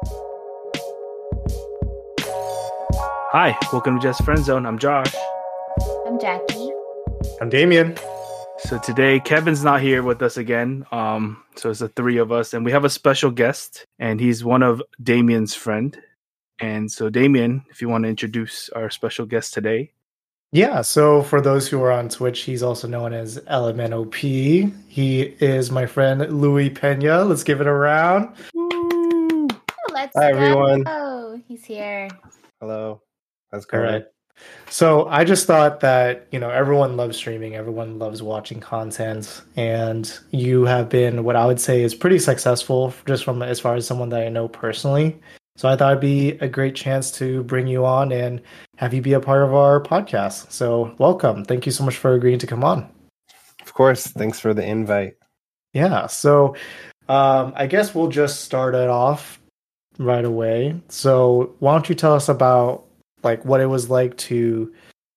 Hi, welcome to Just Friend Zone. I'm Josh. I'm Jackie. I'm Damien. So today Kevin's not here with us again. So it's the three of us, and we have a special guest, and he's one of Damien's friend. And so Damien, if you want to introduce our special guest today. Yeah, so for those who are on Twitch, he's also known as LMNOP. He is my friend Louis Pena. Let's give it a round. Woo! Let's Hi, everyone. Oh, he's here. Hello. That's All right. So I just thought that, everyone loves streaming, everyone loves watching content, and you have been what I would say is pretty successful just from as far as someone that I know personally. So I thought it'd be a great chance to bring you on and have you be a part of our podcast. So welcome. Thank you so much for agreeing to come on. Of course. Thanks for the invite. Yeah. So I guess we'll just start it off right away. So why don't you tell us about what it was like to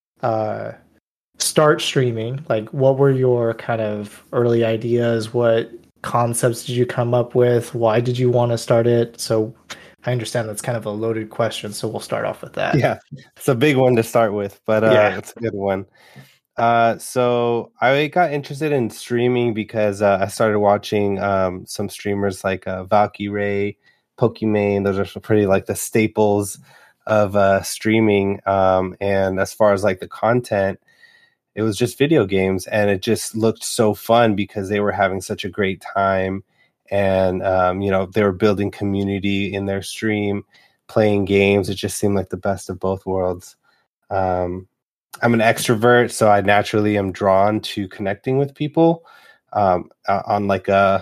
start streaming? Like, what were your kind of early ideas? What concepts did you come up with? Why did you want to start it? So I understand that's kind of a loaded question, so we'll start off with that. Yeah, it's a big one to start with, but it's a good one. So I got interested in streaming because I started watching some streamers like Valkyrae, Pokimane. Those are pretty like the staples of streaming. And as far as like the content, it was just video games, and it just looked so fun because they were having such a great time. And, they were building community in their stream, playing games. It just seemed like the best of both worlds. I'm an extrovert, so I naturally am drawn to connecting with people on like a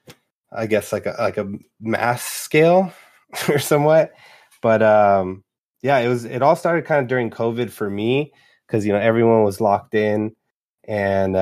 mass scale or somewhat. But it all started kind of during COVID for me because, everyone was locked in, and,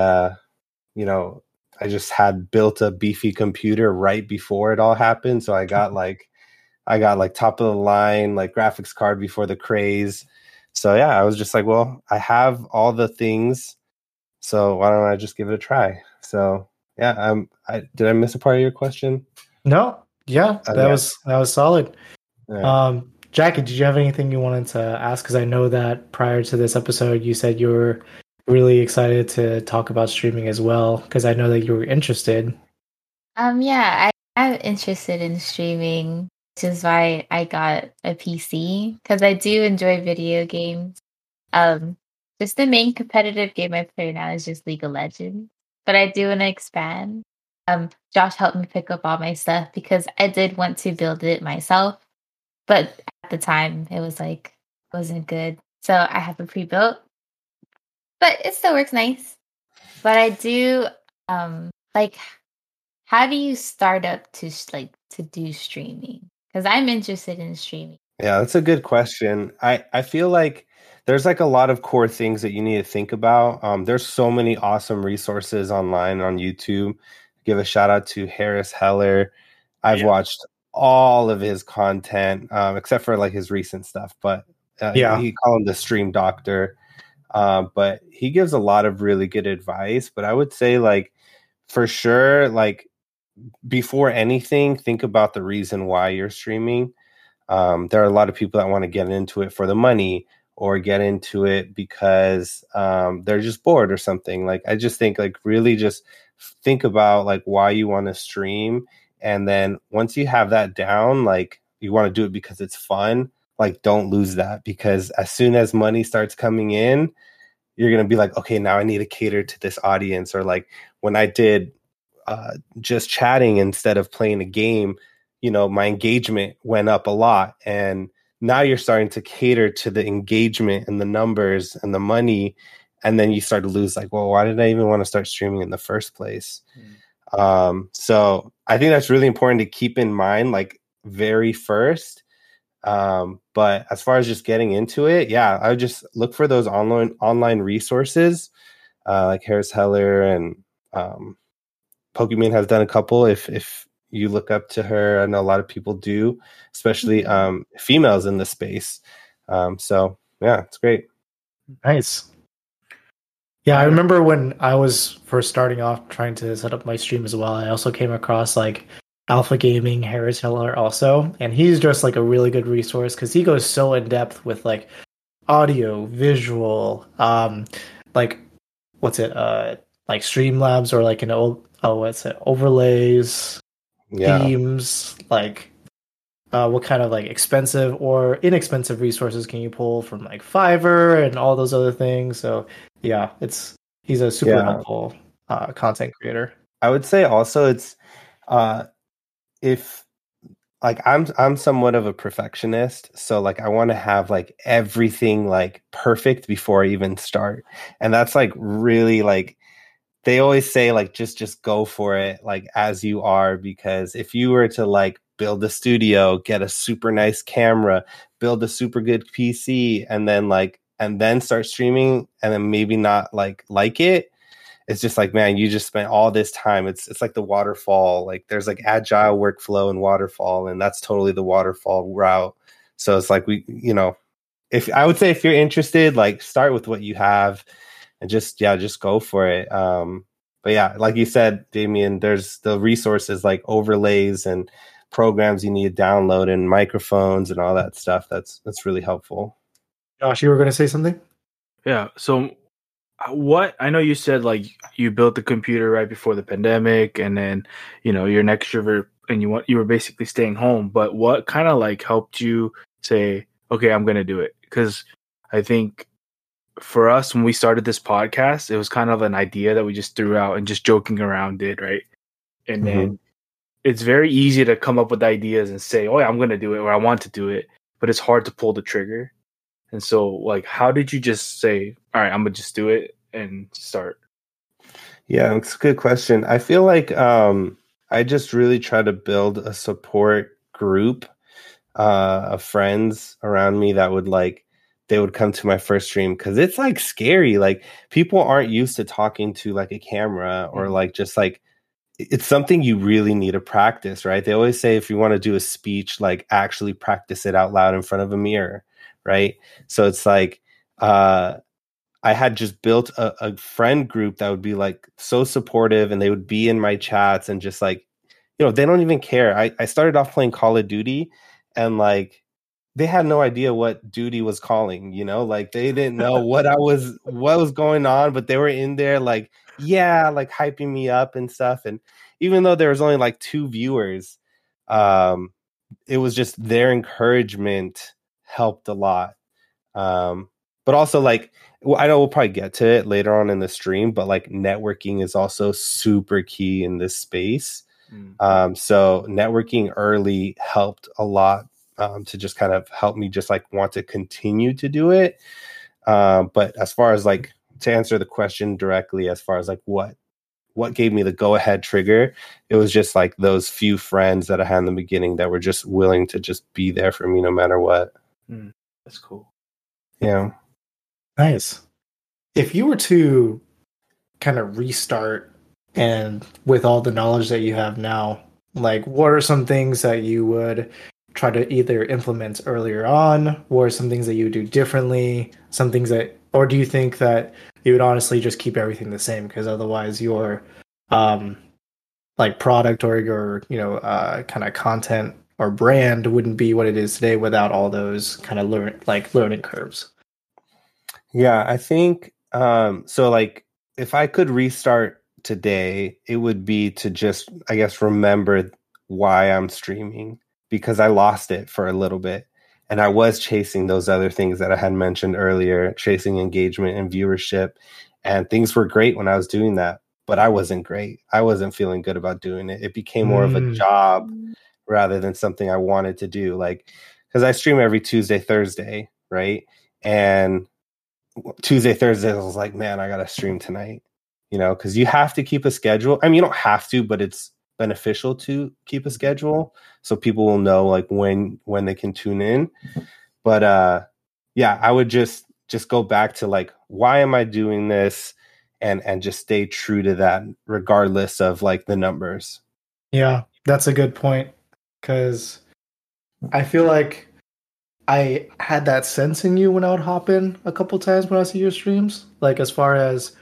I just had built a beefy computer right before it all happened. So I got top of the line, like graphics card before the craze. So yeah, I was just like, well, I have all the things, so why don't I just give it a try? So yeah, did I miss a part of your question? No. Yeah, that was solid. Yeah. Jackie, did you have anything you wanted to ask? Because I know that prior to this episode, you said you were really excited to talk about streaming as well, because I know that you were interested. I'm interested in streaming, which is why I got a PC, because I do enjoy video games. Just the main competitive game I play now is just League of Legends, but I do want to expand. Josh helped me pick up all my stuff because I did want to build it myself, but at the time it wasn't good, so I have it pre-built. But it still works nice. But I do how do you start up to do streaming? Because I'm interested in streaming. Yeah, that's a good question. I feel like there's like a lot of core things that you need to think about. There's so many awesome resources online on YouTube. Give a shout out to Harris Heller. I've watched all of his content, except for like his recent stuff. But he call him the stream doctor. But he gives a lot of really good advice. But I would say, like, for sure, like, before anything, think about the reason why you're streaming. There are a lot of people that want to get into it for the money or get into it because they're just bored or something. Like, I just think, like, really just think about, like, why you want to stream. And then once you have that down, like, you want to do it because it's fun. Like, don't lose that, because as soon as money starts coming in, you're going to be like, okay, now I need to cater to this audience. Or like when I did just chatting instead of playing a game, my engagement went up a lot. And now you're starting to cater to the engagement and the numbers and the money. And then you start to lose, like, well, why did I even want to start streaming in the first place? So I think that's really important to keep in mind, like, very first. But as far as just getting into it, I would just look for those online resources, like Harris Heller, and Pokimane has done a couple. If you look up to her, I know a lot of people do, especially females in the space. So yeah, it's great. Nice. Yeah, I remember when I was first starting off trying to set up my stream as well, I also came across like Alpha Gaming, Harris Heller also, and he's just like a really good resource because he goes so in depth with like audio, visual, like what's it, like Streamlabs or like what's it, overlays, themes, like what kind of like expensive or inexpensive resources can you pull from like Fiverr and all those other things. So yeah, he's a super helpful content creator. I would say also it's if like I'm somewhat of a perfectionist, so like I want to have like everything like perfect before I even start. And that's like really like they always say like just go for it like as you are, because if you were to like build a studio, get a super nice camera, build a super good PC, and then start streaming and then maybe not like it, it's just like, man, you just spent all this time. It's like the waterfall. Like there's like agile workflow and waterfall, and that's totally the waterfall route. So it's like if I would say if you're interested, like start with what you have and just go for it. But yeah, like you said, Damien, there's the resources like overlays and programs you need to download and microphones and all that stuff. That's really helpful. Josh, you were going to say something? Yeah. So what I know you said like you built the computer right before the pandemic, and then you're an extrovert and you were basically staying home. But what kind of like helped you say, okay, I'm gonna do it? Because I think for us when we started this podcast, it was kind of an idea that we just threw out and just joking around did, right? And then it's very easy to come up with ideas and say, oh yeah, I'm gonna do it or I want to do it, but it's hard to pull the trigger. And so, like, how did you just say, all right, I'm going to just do it and start? Yeah, it's a good question. I feel like I just really try to build a support group of friends around me that they would come to my first stream, because it's, like, scary. Like, people aren't used to talking to, like, a camera or, like, just, like, it's something you really need to practice, right? They always say if you want to do a speech, like, actually practice it out loud in front of a mirror. Right. So it's like I had just built a friend group that would be like so supportive, and they would be in my chats and just like, they don't even care. I started off playing Call of Duty, and like they had no idea what duty was calling, like they didn't know what was going on, but they were in there like, yeah, like hyping me up and stuff. And even though there was only like 2 viewers, it was just their encouragement helped a lot. But also like, I know we'll probably get to it later on in the stream, but like networking is also super key in this space. So networking early helped a lot to just kind of help me just like want to continue to do it. But as far as like to answer the question directly, as far as like what gave me the go ahead trigger, it was just like those few friends that I had in the beginning that were just willing to just be there for me no matter what. That's cool. Yeah. Nice. If you were to kind of restart, and with all the knowledge that you have now, like what are some things that you would try to either implement earlier on? What are some things that you would do differently? Some things or do you think that you would honestly just keep everything the same? Because otherwise your like product or your, kind of content or brand wouldn't be what it is today without all those kind of learning curves. Yeah, I think so like if I could restart today, it would be to just, I guess, remember why I'm streaming, because I lost it for a little bit. And I was chasing those other things that I had mentioned earlier, chasing engagement and viewership. And things were great when I was doing that, but I wasn't great. I wasn't feeling good about doing it. It became more of a job rather than something I wanted to do. Like, because I stream every Tuesday, Thursday, right? And Tuesday, Thursday, I was like, man, I got to stream tonight, because you have to keep a schedule. I mean, you don't have to, but it's beneficial to keep a schedule so people will know like when they can tune in. But yeah, I would just go back to like, why am I doing this? And just stay true to that regardless of like the numbers. Yeah, that's a good point, because I feel like I had that sense in you when I would hop in a couple times when I see your streams, like as far as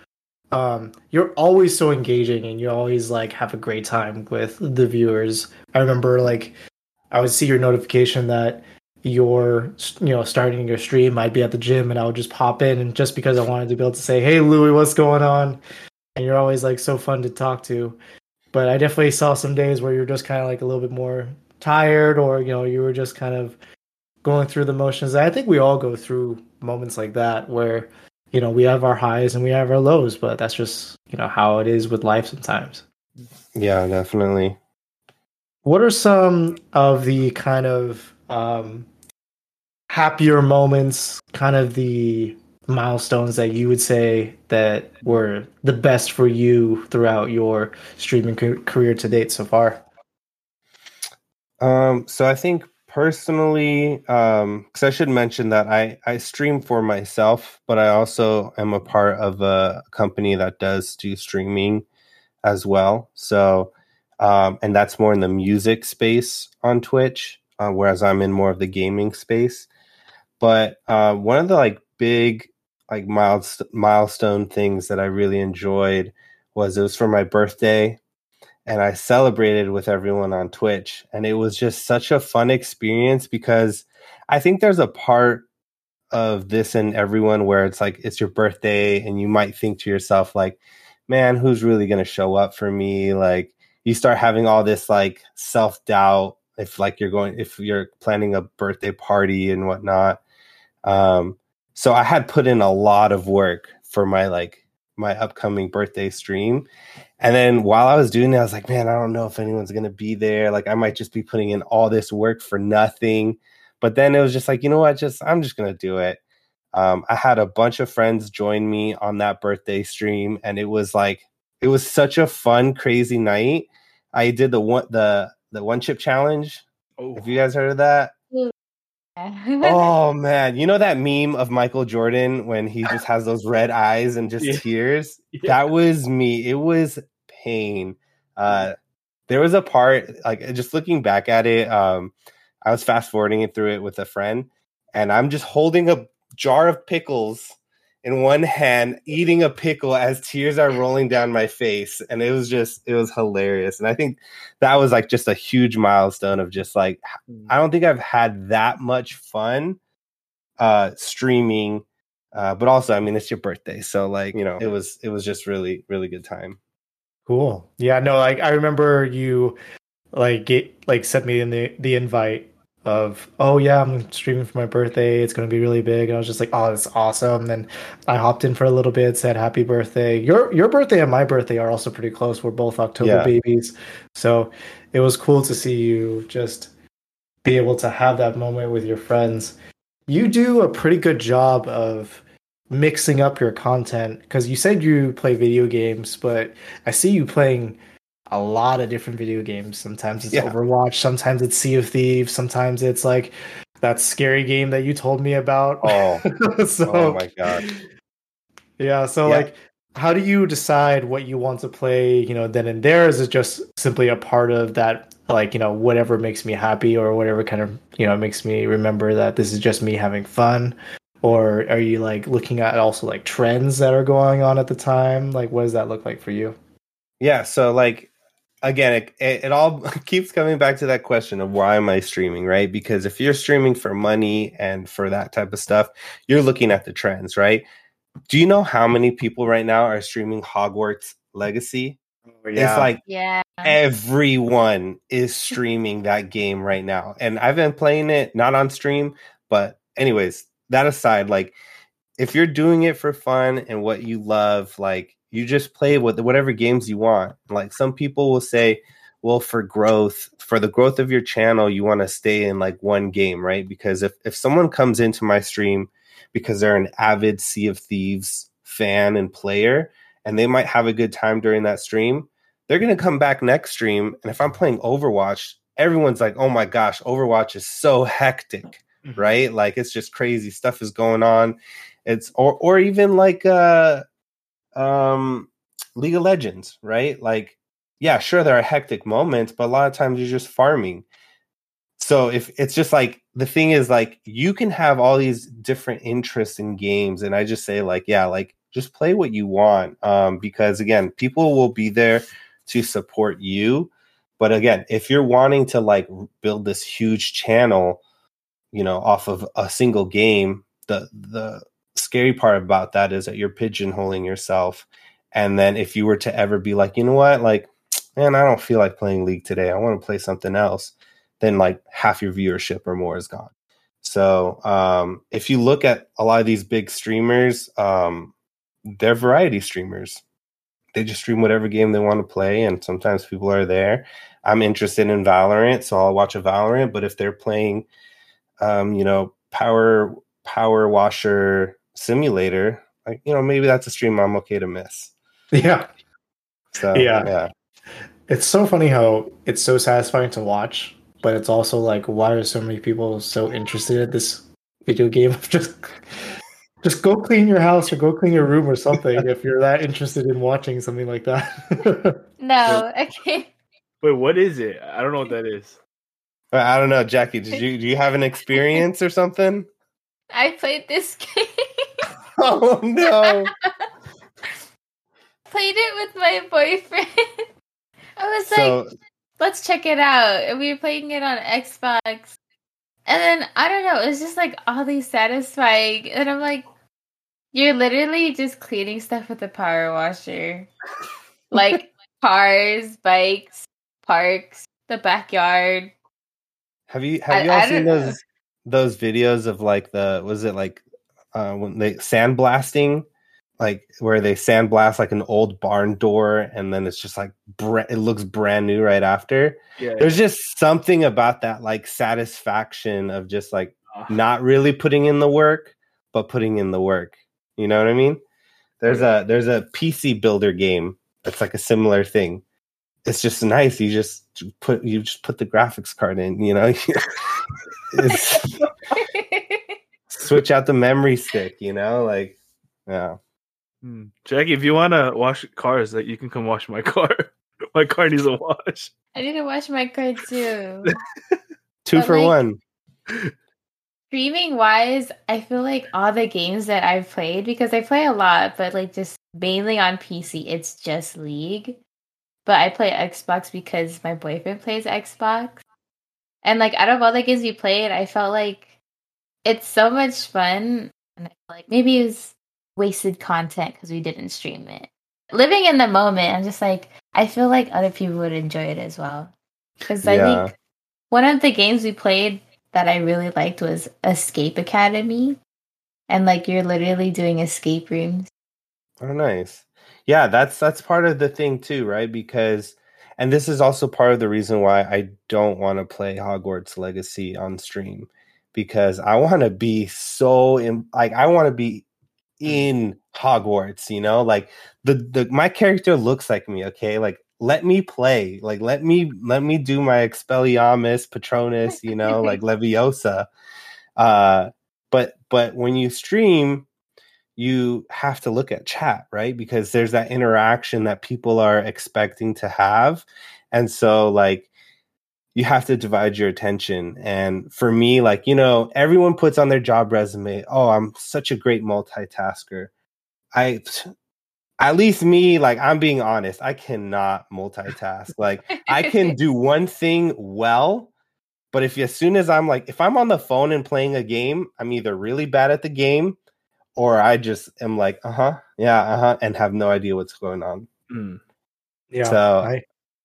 you're always so engaging and you always like have a great time with the viewers. I remember like I would see your notification that you're starting your stream. I'd be at the gym and I would just pop in, and just because I wanted to be able to say, "Hey Louis, what's going on?" And you're always like so fun to talk to. But I definitely saw some days where you're just kind of like a little bit more tired, or you were just kind of going through the motions. I think we all go through moments like that where we have our highs and we have our lows, but that's just how it is with life sometimes. Yeah, definitely. What are some of the kind of happier moments, kind of the milestones that you would say that were the best for you throughout your streaming career to date so far? So I think personally, because I should mention that I stream for myself, but I also am a part of a company that does do streaming as well. So, and that's more in the music space on Twitch, whereas I'm in more of the gaming space. But one of the like big like milestone things that I really enjoyed was it was for my birthday, and I celebrated with everyone on Twitch, and it was just such a fun experience because I think there's a part of this in everyone where it's like it's your birthday and you might think to yourself like, man, who's really going to show up for me? Like you start having all this like self-doubt if you're planning a birthday party and whatnot. So I had put in a lot of work for my upcoming birthday stream. And then while I was doing it, I was like, man, I don't know if anyone's going to be there. Like I might just be putting in all this work for nothing. But then it was just like, you know what? I'm just going to do it. I had a bunch of friends join me on that birthday stream, and it was such a fun, crazy night. I did the one chip challenge. Oh. Have you guys heard of that? Oh man, you know that meme of Michael Jordan when he just has those red eyes and just tears? Yeah. That was me. It was pain. There was a part, like just looking back at it, I was fast forwarding it through it with a friend, and I'm just holding a jar of pickles in one hand, eating a pickle as tears are rolling down my face. And it was hilarious. And I think that was like just a huge milestone of just like, I don't think I've had that much fun streaming. But also, I mean, it's your birthday. So like, it was just really, really good time. Cool. Yeah, no, like I remember you sent me in the invite of, oh yeah, I'm streaming for my birthday, it's gonna be really big. And I was just like, oh, that's awesome. And I hopped in for a little bit, said happy birthday. Your birthday and my birthday are also pretty close. We're both October babies. So it was cool to see you just be able to have that moment with your friends. You do a pretty good job of mixing up your content, because you said you play video games, but I see you playing a lot of different video games. Sometimes it's Overwatch, sometimes it's Sea of Thieves, sometimes it's like that scary game that you told me about. Oh, oh my god. Yeah, so like how do you decide what you want to play, then and there? Is it just simply a part of that, like, whatever makes me happy or whatever kind of, makes me remember that this is just me having fun? Or are you like looking at also like trends that are going on at the time? Like, what does that look like for you? Yeah, so like, again, it all keeps coming back to that question of why am I streaming, right? Because if you're streaming for money and for that type of stuff, you're looking at the trends, right? Do you know how many people right now are streaming Hogwarts Legacy? Oh, yeah. It's like everyone is streaming that game right now. And I've been playing it, not on stream, but anyways, that aside, like if you're doing it for fun and what you love, like you just play with whatever games you want. Like some people will say, well, for the growth of your channel, you want to stay in like one game, right? Because if someone comes into my stream because they're an avid Sea of Thieves fan and player, and they might have a good time during that stream, they're going to come back next stream. And if I'm playing Overwatch, everyone's like, oh my gosh, Overwatch is so hectic, right? Like it's just crazy stuff is going on. It's or even like League of Legends, right? Like, yeah, sure, there are hectic moments, but a lot of times you're just farming. So if it's just like, the thing is like, you can have all these different interests in games. And I just say like, yeah, like just play what you want. Because again, people will be there to support you. But again, if you're wanting to like build this huge channel, you know, off of a single game, the scary part about that is that you're pigeonholing yourself. And then if you were to ever be like, you know what, like, man, I don't feel like playing League today, I want to play something else, then like half your viewership or more is gone. So if you look at a lot of these big streamers, they're variety streamers. They just stream whatever game they want to play, and sometimes people are there. I'm interested in Valorant, so I'll watch a Valorant. But if they're playing, you know, Power Washer Simulator, like, you know, maybe that's a stream I'm okay to miss. Yeah. So yeah. It's so funny how it's so satisfying to watch, but it's also like, why are so many people so interested in this video game? Just go clean your house or go clean your room or something if you're that interested in watching something like that. No, okay. Wait, what is it? I don't know what that is. I don't know, Jackie. Do you have an experience or something? I played this game. Oh no! Played it with my boyfriend. I was like, let's check it out. And we were playing it on Xbox. And then, I don't know, it was just like oddly satisfying. And I'm like, you're literally just cleaning stuff with a power washer. Like cars, bikes, parks, the backyard. Have you all seen those videos of like when they sandblasting? Like where they sandblast like an old barn door, and then it's just like it looks brand new right after. Yeah, there's just something about that like satisfaction of just like not really putting in the work, but putting in the work. You know what I mean? There's a PC builder game that's like a similar thing. It's just nice. You just put the graphics card in. You know, switch out the memory stick. You know, like yeah. Jackie, if you want to wash cars, that you can come wash my car. My car needs a wash. I need to wash my car too. 2 for one. Streaming wise, I feel like all the games that I've played, because I play a lot, but like just mainly on PC, it's just League. But I play Xbox because my boyfriend plays Xbox. And like out of all the games we played, I felt like it's so much fun. And I feel like maybe it was wasted content because we didn't stream it. Living in the moment, I'm just like, I feel like other people would enjoy it as well. Because I think one of the games we played that I really liked was Escape Academy. And like you're literally doing escape rooms. Oh, nice. Yeah, that's part of the thing too, right? Because, and this is also part of the reason why I don't want to play Hogwarts Legacy on stream, because I want to be I want to be in Hogwarts, you know, like the my character looks like me. Okay, like let me play, like let me do my Expelliarmus, Patronus, you know, like Leviosa. But when you stream, you have to look at chat, right? Because there's that interaction that people are expecting to have, and so like you have to divide your attention. And for me, like, you know, everyone puts on their job resume, oh, I'm such a great multitasker. At least me, like, I'm being honest, I cannot multitask. Like, I can do one thing well, but as soon as I'm like, if I'm on the phone and playing a game, I'm either really bad at the game or I just am like, and have no idea what's going on. Yeah. So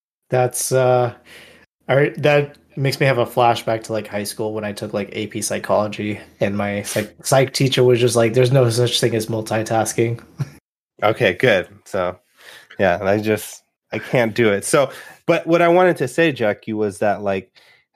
that makes me have a flashback to like high school when I took like AP psychology, and my psych teacher was just like, there's no such thing as multitasking. Okay, good. So yeah, I can't do it. So, but what I wanted to say, Jackie, was that like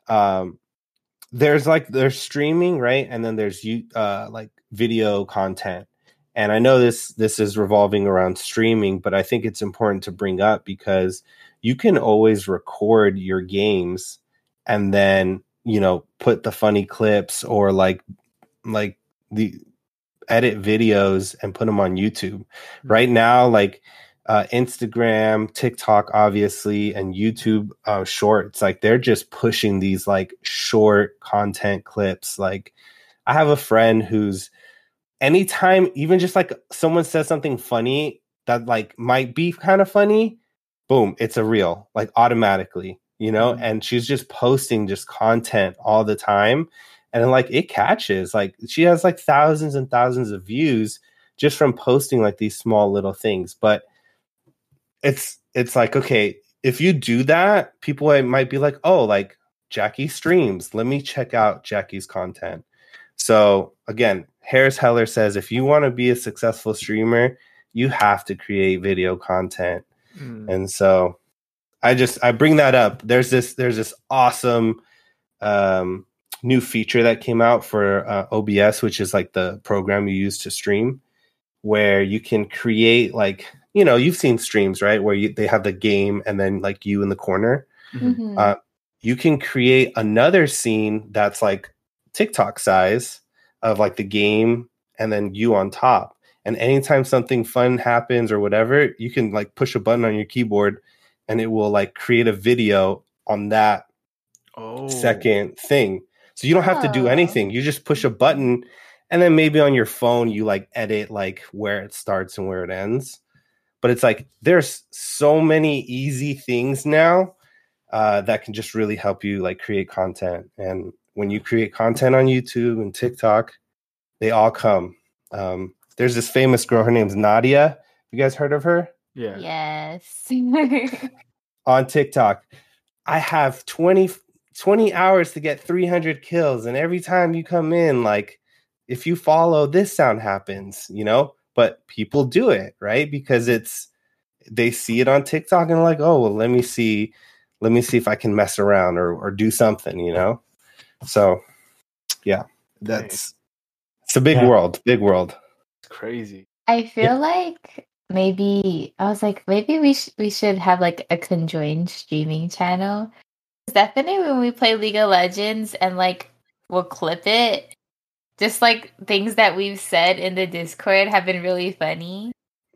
there's streaming, right? And then there's like video content. And I know this is revolving around streaming, but I think it's important to bring up because you can always record your games and then, you know, put the funny clips or like the edit videos and put them on YouTube. Right now, like Instagram, TikTok, obviously, and YouTube shorts, like they're just pushing these like short content clips. Like I have a friend who's anytime, even just like someone says something funny that like might be kind of funny, boom, it's a reel, like automatically, you know. And she's just posting just content all the time, and like it catches. Like she has like thousands and thousands of views just from posting like these small little things. But it's like, okay, if you do that, people might be like, oh, like Jackie streams, let me check out Jackie's content. So again, Harris Heller says if you want to be a successful streamer, you have to create video content. And so I bring that up. There's this awesome new feature that came out for OBS, which is like the program you use to stream, where you can create, like, you know, you've seen streams, right? Where they have the game and then like you in the corner. You can create another scene that's like TikTok size of like the game and then you on top. And anytime something fun happens or whatever, you can like push a button on your keyboard and it will like create a video on that second thing. So you don't have to do anything. You just push a button, and then maybe on your phone, you like edit like where it starts and where it ends. But it's like, there's so many easy things now that can just really help you like create content. And when you create content on YouTube and TikTok, they all come. There's this famous girl, her name's Nadia. You guys heard of her? Yeah. Yes. On TikTok, I have 20 hours to get 300 kills. And every time you come in, like, if you follow, this sound happens, you know? But people do it, right? Because they see it on TikTok and like, oh, well, let me see if I can mess around or do something, you know? So yeah, it's a big world. It's crazy. I feel like maybe we should have like a conjoined streaming channel. Definitely when we play League of Legends and like we'll clip it, just like things that we've said in the Discord have been really funny.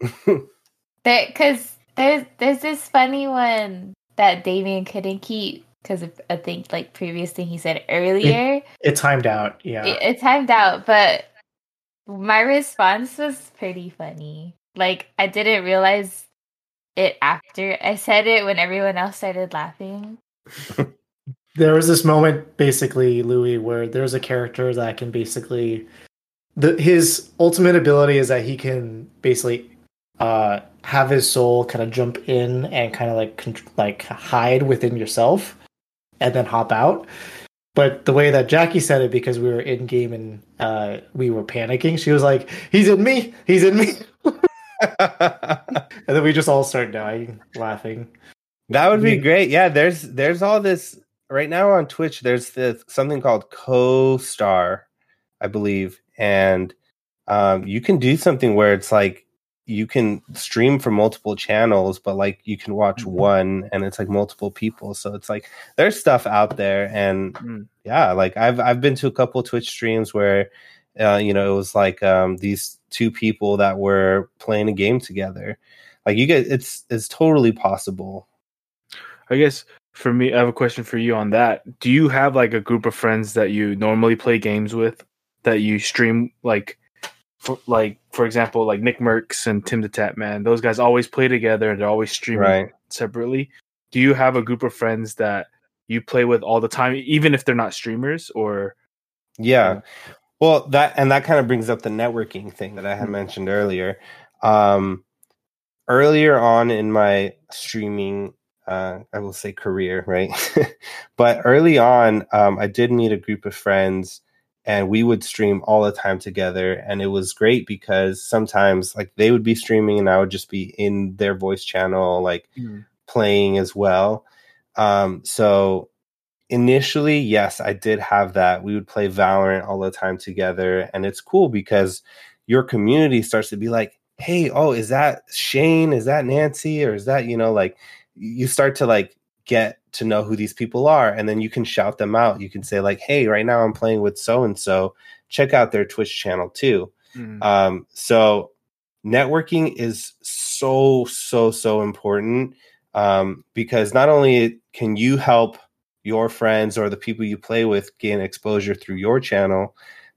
Because there's this funny one that Damien couldn't keep because of I think like previous thing he said earlier. It timed out. Yeah, it timed out, but my response was pretty funny. Like, I didn't realize it after I said it when everyone else started laughing. There was this moment, basically, Louis, where there's a character that can basically... his ultimate ability is that he can basically have his soul kind of jump in and kind of like hide within yourself and then hop out. But the way that Jackie said it, because we were in game and we were panicking, she was like, "He's in me! He's in me!" And then we just all start dying, laughing. That would be great. Yeah, there's all this right now on Twitch. There's something called Co-Star, I believe, and you can do something where it's like you can stream from multiple channels, but like you can watch one, and it's like multiple people. So it's like there's stuff out there, and yeah, like I've been to a couple Twitch streams where it was like these two people that were playing a game together. Like it's totally possible. I guess for me, I have a question for you on that. Do you have like a group of friends that you normally play games with that you stream for example, like Nick Mercs and Tim the Tap Man? Those guys always play together and they're always streaming separately. Do you have a group of friends that you play with all the time, even if they're not streamers? Or well, that kind of brings up the networking thing that I had mentioned earlier. Earlier on in my streaming, I will say career, right? But early on, I did meet a group of friends, and we would stream all the time together. And it was great because sometimes like they would be streaming and I would just be in their voice channel, like playing as well. So initially, yes, I did have that. We would play Valorant all the time together. And it's cool because your community starts to be like, hey, oh, is that Shane? Is that Nancy? Or is that, like you start to like get to know who these people are. And then you can shout them out. You can say like, hey, right now I'm playing with so-and-so. Check out their Twitch channel too. So networking is so important because not only can you help your friends or the people you play with gain exposure through your channel,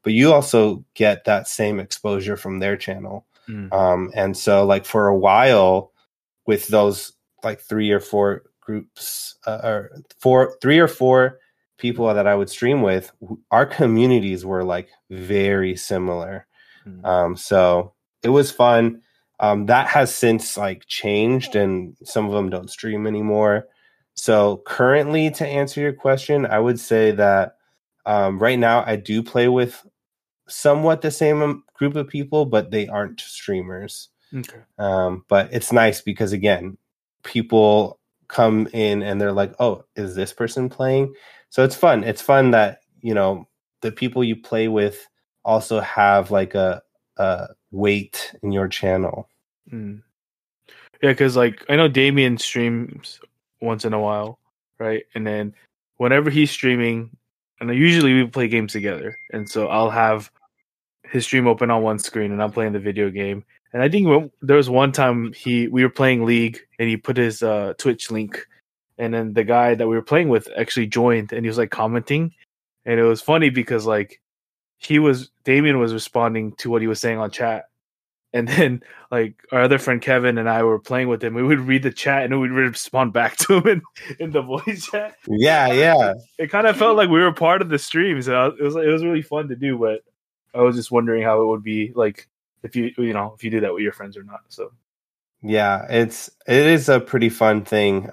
but you also get that same exposure from their channel. And so like for a while with those like 3 or 4 groups or 3 or 4 people that I would stream with, our communities were like very similar. So it was fun. That has since like changed, and some of them don't stream anymore. So currently, to answer your question, I would say that right now I do play with somewhat the same group of people, but they aren't streamers. Okay. But it's nice because again, people come in and they're like, "Oh, is this person playing?" So it's fun. It's fun that, you know, the people you play with also have like a weight in your channel. Yeah, because like I know Damien streams once in a while, right? And then whenever he's streaming, and usually we play games together, and so I'll have his stream open on one screen and I'm playing the video game. And I think there was one time we were playing League and he put his Twitch link, and then the guy that we were playing with actually joined and he was like commenting, and it was funny because like Damien was responding to what he was saying on chat. And then, like, our other friend Kevin and I were playing with him. We would read the chat and we would respond back to him in the voice chat. Yeah. It kind of felt like we were part of the stream, so it was really fun to do. But I was just wondering how it would be like if you do that with your friends or not. So yeah, it is a pretty fun thing.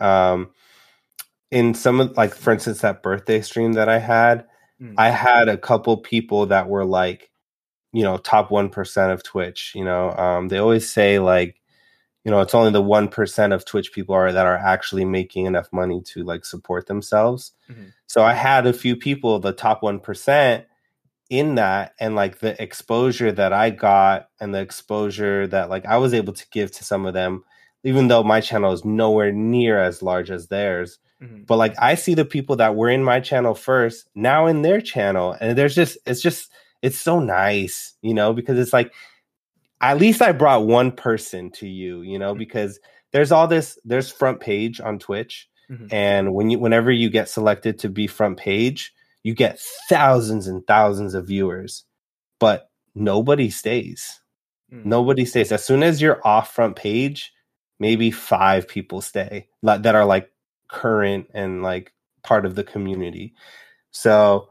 In some of, like, for instance, that birthday stream that I had a couple people that were like, you know, top 1% of Twitch. You know, they always say like, you know, it's only the 1% of Twitch people that are actually making enough money to like support themselves. So I had a few people, the top 1% in that, and like the exposure that I got and the exposure that like I was able to give to some of them, even though my channel is nowhere near as large as theirs. But like I see the people that were in my channel first now in their channel, and it's so nice, you know, because it's like, at least I brought one person to you, you know, because there's front page on Twitch. And whenever you get selected to be front page, you get thousands and thousands of viewers, but nobody stays. Nobody stays. As soon as you're off front page, maybe 5 people stay that are like current and like part of the community. So,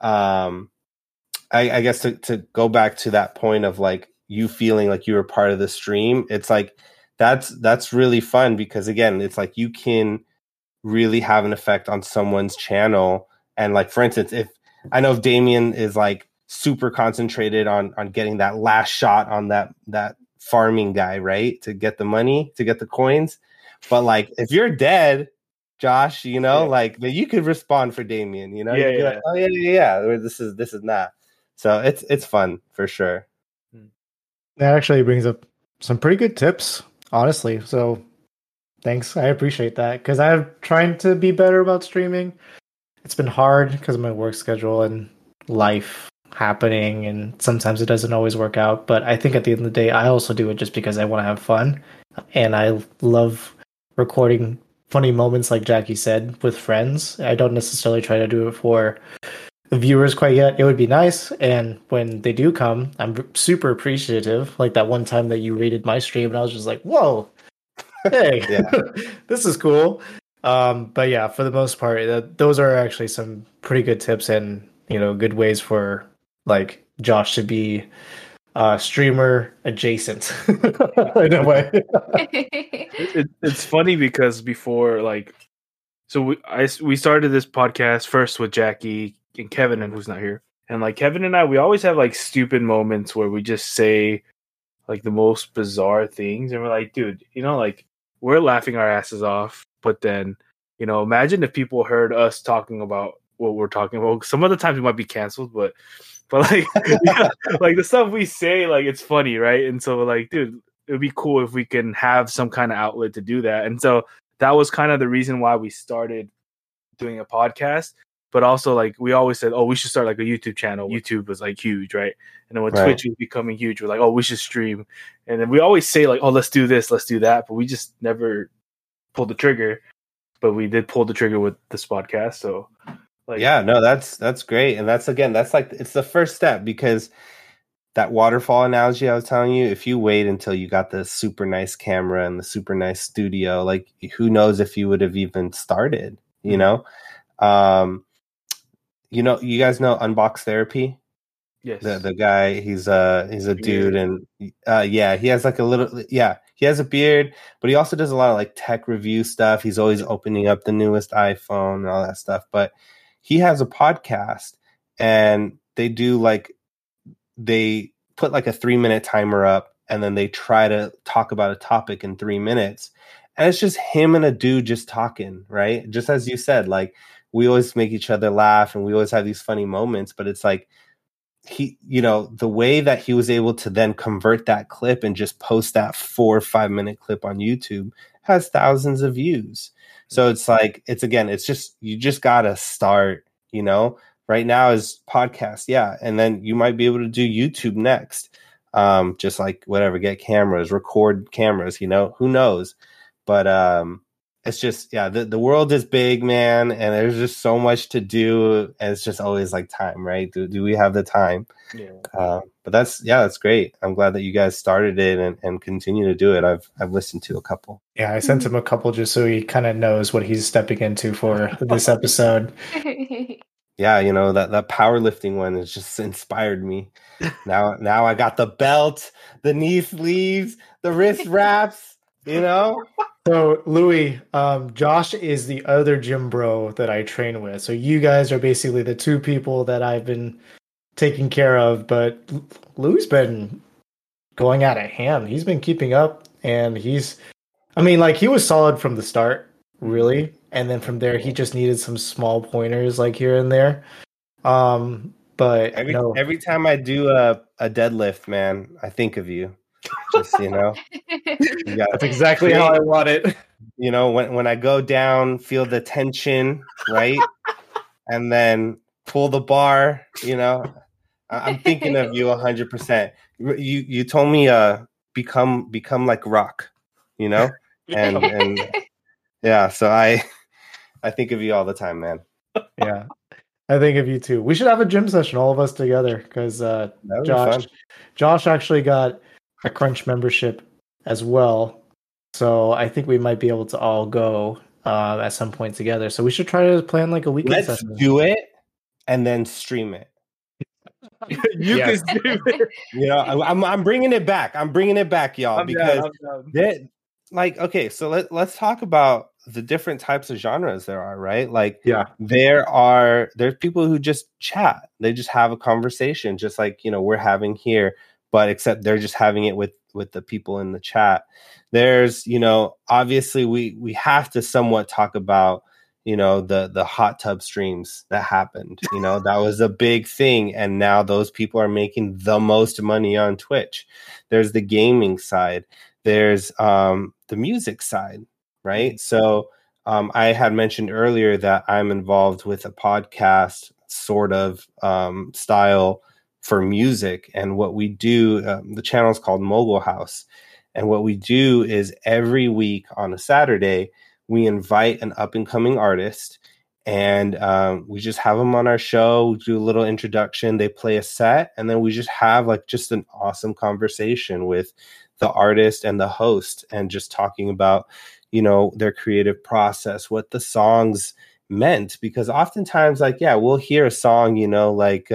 I guess to go back to that point of like you feeling like you were part of the stream, it's like that's really fun because again, it's like you can really have an effect on someone's channel. And like, for instance, if Damien is like super concentrated on getting that last shot on that farming guy, right, to get the money, to get the coins, but like if you're dead, Josh, you know, like then you could respond for Damien, you know, you'd be like, oh yeah, this is that. So it's fun for sure. That actually brings up some pretty good tips, honestly. So thanks. I appreciate that because I'm trying to be better about streaming. It's been hard because of my work schedule and life happening, and sometimes it doesn't always work out. But I think at the end of the day, I also do it just because I want to have fun. And I love recording funny moments, like Jackie said, with friends. I don't necessarily try to do it for the viewers quite yet. It would be nice, and when they do come, I'm super appreciative. Like that one time that you rated my stream, and I was just like, "Whoa, hey, this is cool." But yeah, for the most part, those are actually some pretty good tips, and you know, good ways for like Josh to be streamer adjacent in a way. It's funny because before, like, so we started this podcast first with Jackie and Kevin, and who's not here, and like Kevin and I, we always have like stupid moments where we just say like the most bizarre things, and we're like, dude, you know, like we're laughing our asses off, but then, you know, imagine if people heard us talking about what we're talking about. Some of the times we might be canceled, but like, yeah, like the stuff we say, like it's funny, right? And so like, dude, it would be cool if we can have some kind of outlet to do that. And so that was kind of the reason why we started doing a podcast. But also, like, we always said, oh, we should start like a YouTube channel. YouTube was like huge, right? And then when Twitch was becoming huge, we're like, oh, we should stream. And then we always say like, oh, let's do this, let's do that. But we just never pulled the trigger. But we did pull the trigger with this podcast. So Like, yeah, no, that's great. And that's like it's the first step, because that waterfall analogy I was telling you, if you wait until you got the super nice camera and the super nice studio, like who knows if you would have even started, you know? You guys know Unbox Therapy? yes, The guy, he's a dude, and yeah, he has like he has a beard, but he also does a lot of like tech review stuff. He's always opening up the newest iPhone and all that stuff. But he has a podcast, and they put like a 3-minute timer up, and then they try to talk about a topic in 3 minutes. And it's just him and a dude just talking, right? Just as you said, like we always make each other laugh and we always have these funny moments, but it's like the way that he was able to then convert that clip and just post that 4 or 5 minute clip on YouTube has thousands of views. So it's like, it's just, you just gotta start, right now is podcast. Yeah. And then you might be able to do YouTube next. Just like whatever, get cameras, record cameras, who knows? But it's just, yeah, the world is big, man, and there's just so much to do, and it's just always like time, right? Do we have the time? yeah. But that's great. I'm glad that you guys started it and continue to do it. I've listened to a couple. Yeah, I sent him a couple just so he kind of knows what he's stepping into for this episode. Yeah, that powerlifting one has just inspired me. Now I got the belt, the knee sleeves, the wrist wraps, So, Louis, Josh is the other gym bro that I train with. So you guys are basically the two people that I've been taking care of. But Louis been going at it hand. He's been keeping up, and he was solid from the start, really. And then from there, he just needed some small pointers, like here and there. But every time I do a deadlift, man, I think of you. Just that's exactly how I want it. When I go down, feel the tension, right? And then pull the bar, I'm thinking of you 100%. You told me become like rock, and yeah, so I think of you all the time, man. Yeah, I think of you too. We should have a gym session, all of us together, because Josh actually got a Crunch membership as well. So I think we might be able to all go at some point together. So we should try to plan like a weekend session. Let's do it and then stream it. You can stream it. I'm bringing it back. I'm bringing it back, y'all, because okay. So let's talk about the different types of genres there are, right? Like, yeah, there's people who just chat. They just have a conversation, just like we're having here, but except they're just having it with the people in the chat. There's, obviously we have to somewhat talk about, the hot tub streams that happened. That was a big thing. And now those people are making the most money on Twitch. There's the gaming side. There's the music side, right? So I had mentioned earlier that I'm involved with a podcast sort of style for music. And what we do, the channel is called Mogul House. And what we do is every week on a Saturday, we invite an up and coming artist, and we just have them on our show. We do a little introduction. They play a set, and then we just have like just an awesome conversation with the artist and the host, and just talking about, their creative process, what the songs meant. Because oftentimes, like, yeah, we'll hear a song, like,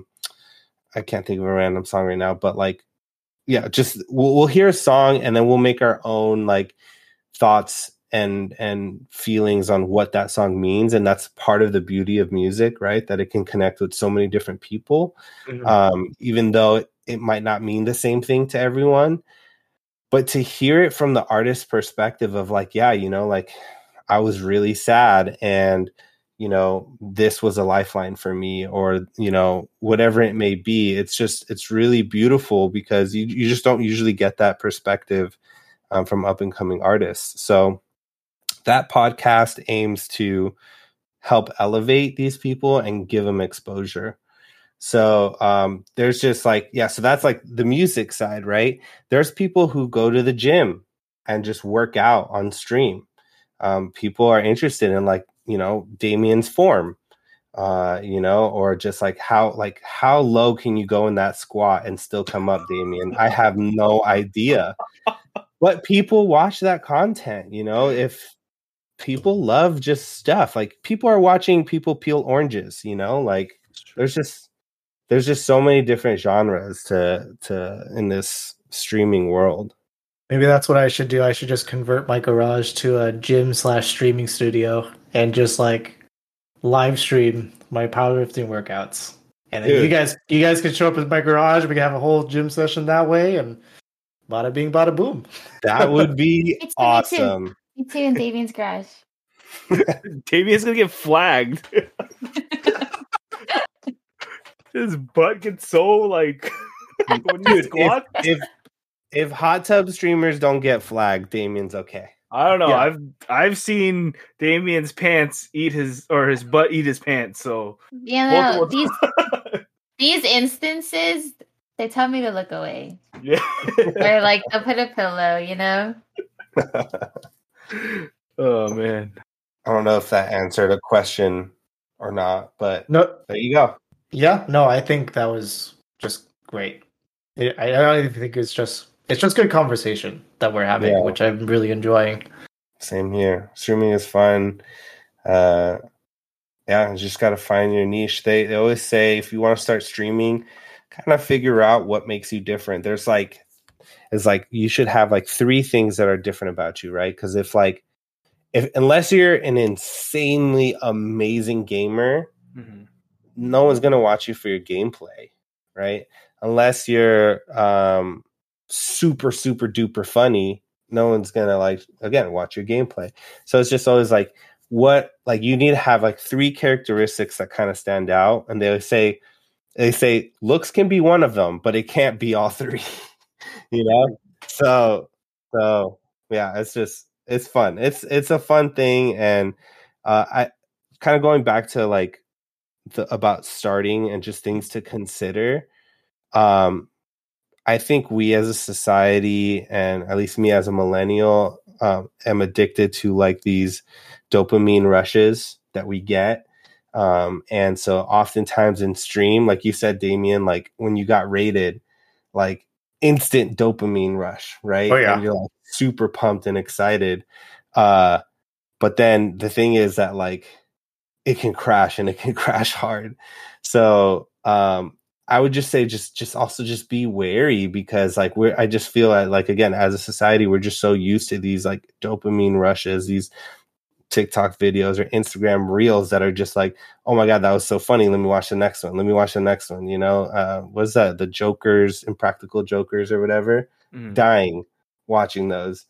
I can't think of a random song right now, but like, yeah, just we'll hear a song and then we'll make our own like thoughts and feelings on what that song means. And that's part of the beauty of music, right? That it can connect with so many different people, even though it might not mean the same thing to everyone. But to hear it from the artist's perspective of like, yeah, like I was really sad and this was a lifeline for me, or, whatever it may be. It's really beautiful, because you just don't usually get that perspective from up and coming artists. So that podcast aims to help elevate these people and give them exposure. So there's just like, yeah, so that's like the music side, right? There's people who go to the gym and just work out on stream. People are interested in like, Damien's form. or just like how low can you go in that squat and still come up, Damien? I have no idea. But people watch that content, if people love just stuff, like people are watching people peel oranges, like there's just so many different genres to in this streaming world. Maybe that's what I should do. I should just convert my garage to a gym/streaming studio and just like live stream my powerlifting workouts. And then you guys can show up in my garage. We can have a whole gym session that way, and bada bing, bada boom. That would be awesome. Me too in Damien's garage. Damien's gonna get flagged. His butt gets so like when you squat. If hot tub streamers don't get flagged, Damien's okay. I don't know. Yeah. I've seen Damien's pants his butt eat his pants. So these instances, they tell me to look away. Yeah, or like they'll put a pillow, Oh man, I don't know if that answered a question or not, but no, there you go. Yeah, no, I think that was just great. I don't even think it's just good conversation that we're having, which I'm really enjoying. Same here. Streaming is fun. You just got to find your niche. They always say if you want to start streaming, kind of figure out what makes you different. It's like you should have like 3 things that are different about you, right? Because if unless you're an insanely amazing gamer, no one's gonna watch you for your gameplay, right? Unless you're super super duper funny, no one's gonna watch your gameplay. So it's just always you need to have 3 characteristics that kind of stand out, and they say looks can be one of them, but it can't be all 3. So yeah, it's fun. It's a fun thing, and I kind of going back to about starting and just things to consider. I think we as a society, and at least me as a millennial, am addicted to these dopamine rushes that we get. And so oftentimes in stream, like you said, Damien, when you got rated, instant dopamine rush, right? Oh, yeah. And you're super pumped and excited. But then the thing is that it can crash, and it can crash hard. So I would just say just be wary, because I just feel again, as a society, we're just so used to these dopamine rushes, these TikTok videos or Instagram reels that are just oh my God, that was so funny. Let me watch the next one. What's that? The Jokers, Impractical Jokers or whatever. Dying watching those.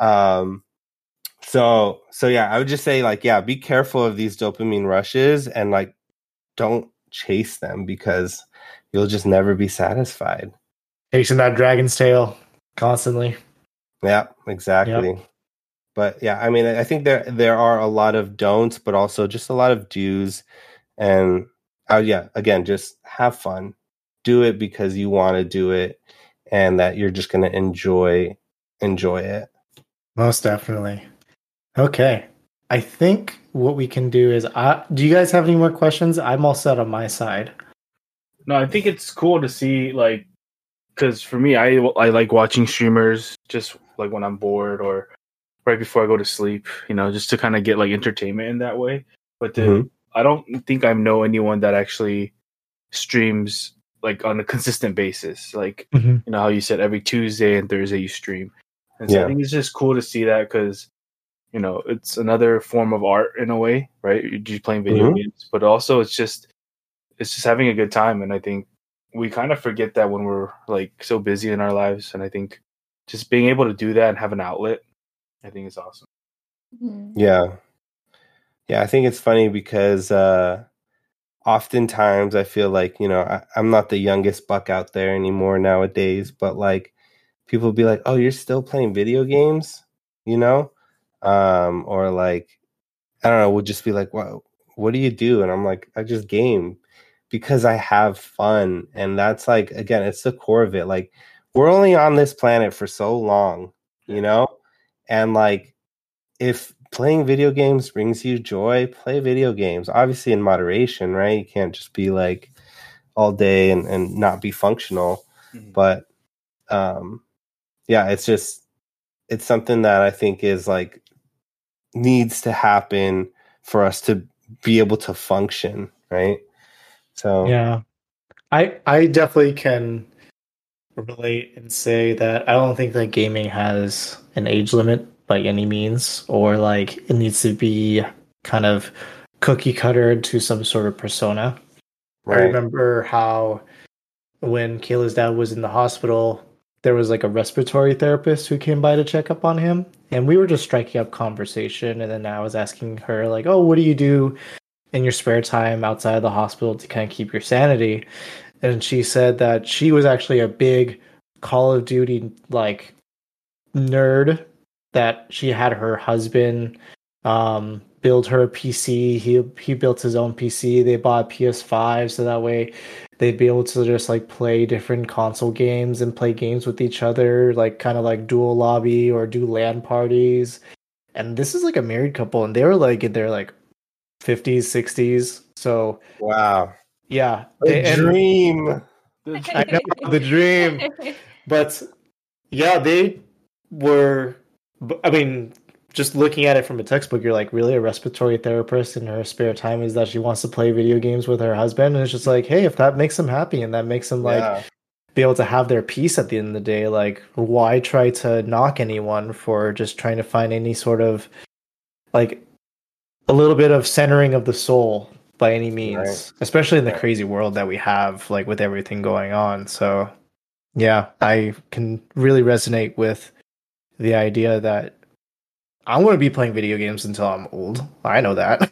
So yeah, I would just say be careful of these dopamine rushes, and don't chase them, because you'll just never be satisfied. Chasing that dragon's tail constantly. Yeah, exactly. Yep. But yeah, I mean, I think there are a lot of don'ts, but also just a lot of do's. And again, just have fun. Do it because you want to do it, and that you're just going to enjoy it. Most definitely. Okay. I think what we can do is, do you guys have any more questions? I'm all set on my side. No, I think it's cool to see, because for me, I like watching streamers just when I'm bored or right before I go to sleep, just to kind of get entertainment in that way. But I don't think I know anyone that actually streams on a consistent basis. How you said every Tuesday and Thursday you stream. And so I think it's just cool to see that, because it's another form of art in a way, right? You're just playing video games, but also it's just having a good time. And I think we kind of forget that when we're so busy in our lives. And I think just being able to do that and have an outlet, I think it's awesome. Yeah. I think it's funny because oftentimes I feel I'm not the youngest buck out there anymore nowadays, but people will be like, "Oh, you're still playing video games?" Or I don't know, we'll just be like, what do you do? And I'm like, I just game because I have fun. And that's again, it's the core of it. We're only on this planet for so long, and if playing video games brings you joy, play video games. Obviously in moderation, right? You can't just be like all day and not be functional. Mhm. But yeah, it's something that I think is like needs to happen for us to be able to function, right? So Yeah. I definitely can relate and say that I don't think that gaming has an age limit by any means, or like it needs to be kind of cookie cutter to some sort of persona. I right. remember how when Kayla's dad was in the hospital, there was like a respiratory therapist who came by to check up on him, and we were just striking up conversation. And then I was asking her like, "Oh, what do you do in your spare time outside of the hospital to kind of keep your sanity?" And she said that she was actually a big Call of Duty like nerd, that she had her husband build her a PC. He built his own PC. They bought a PS5 so that way they'd be able to just like play different console games and play games with each other, like kind of like dual lobby or do LAN parties. And this is like a married couple, and they were like in their like 50s, 60s. So Wow. yeah, The dream. I know the dream. But yeah, they were. I mean, just looking at it from a textbook, you're like, really, a respiratory therapist in her spare time is that she wants to play video games with her husband, and it's just like, hey, if that makes them happy and that makes them like Yeah. be able to have their peace at the end of the day, like, why try to knock anyone for just trying to find any sort of like a little bit of centering of the soul by any means, Right. especially in the Right. crazy world that we have, like with everything going on. So yeah, I can really resonate with the idea that I want to be playing video games until I'm old. I know that.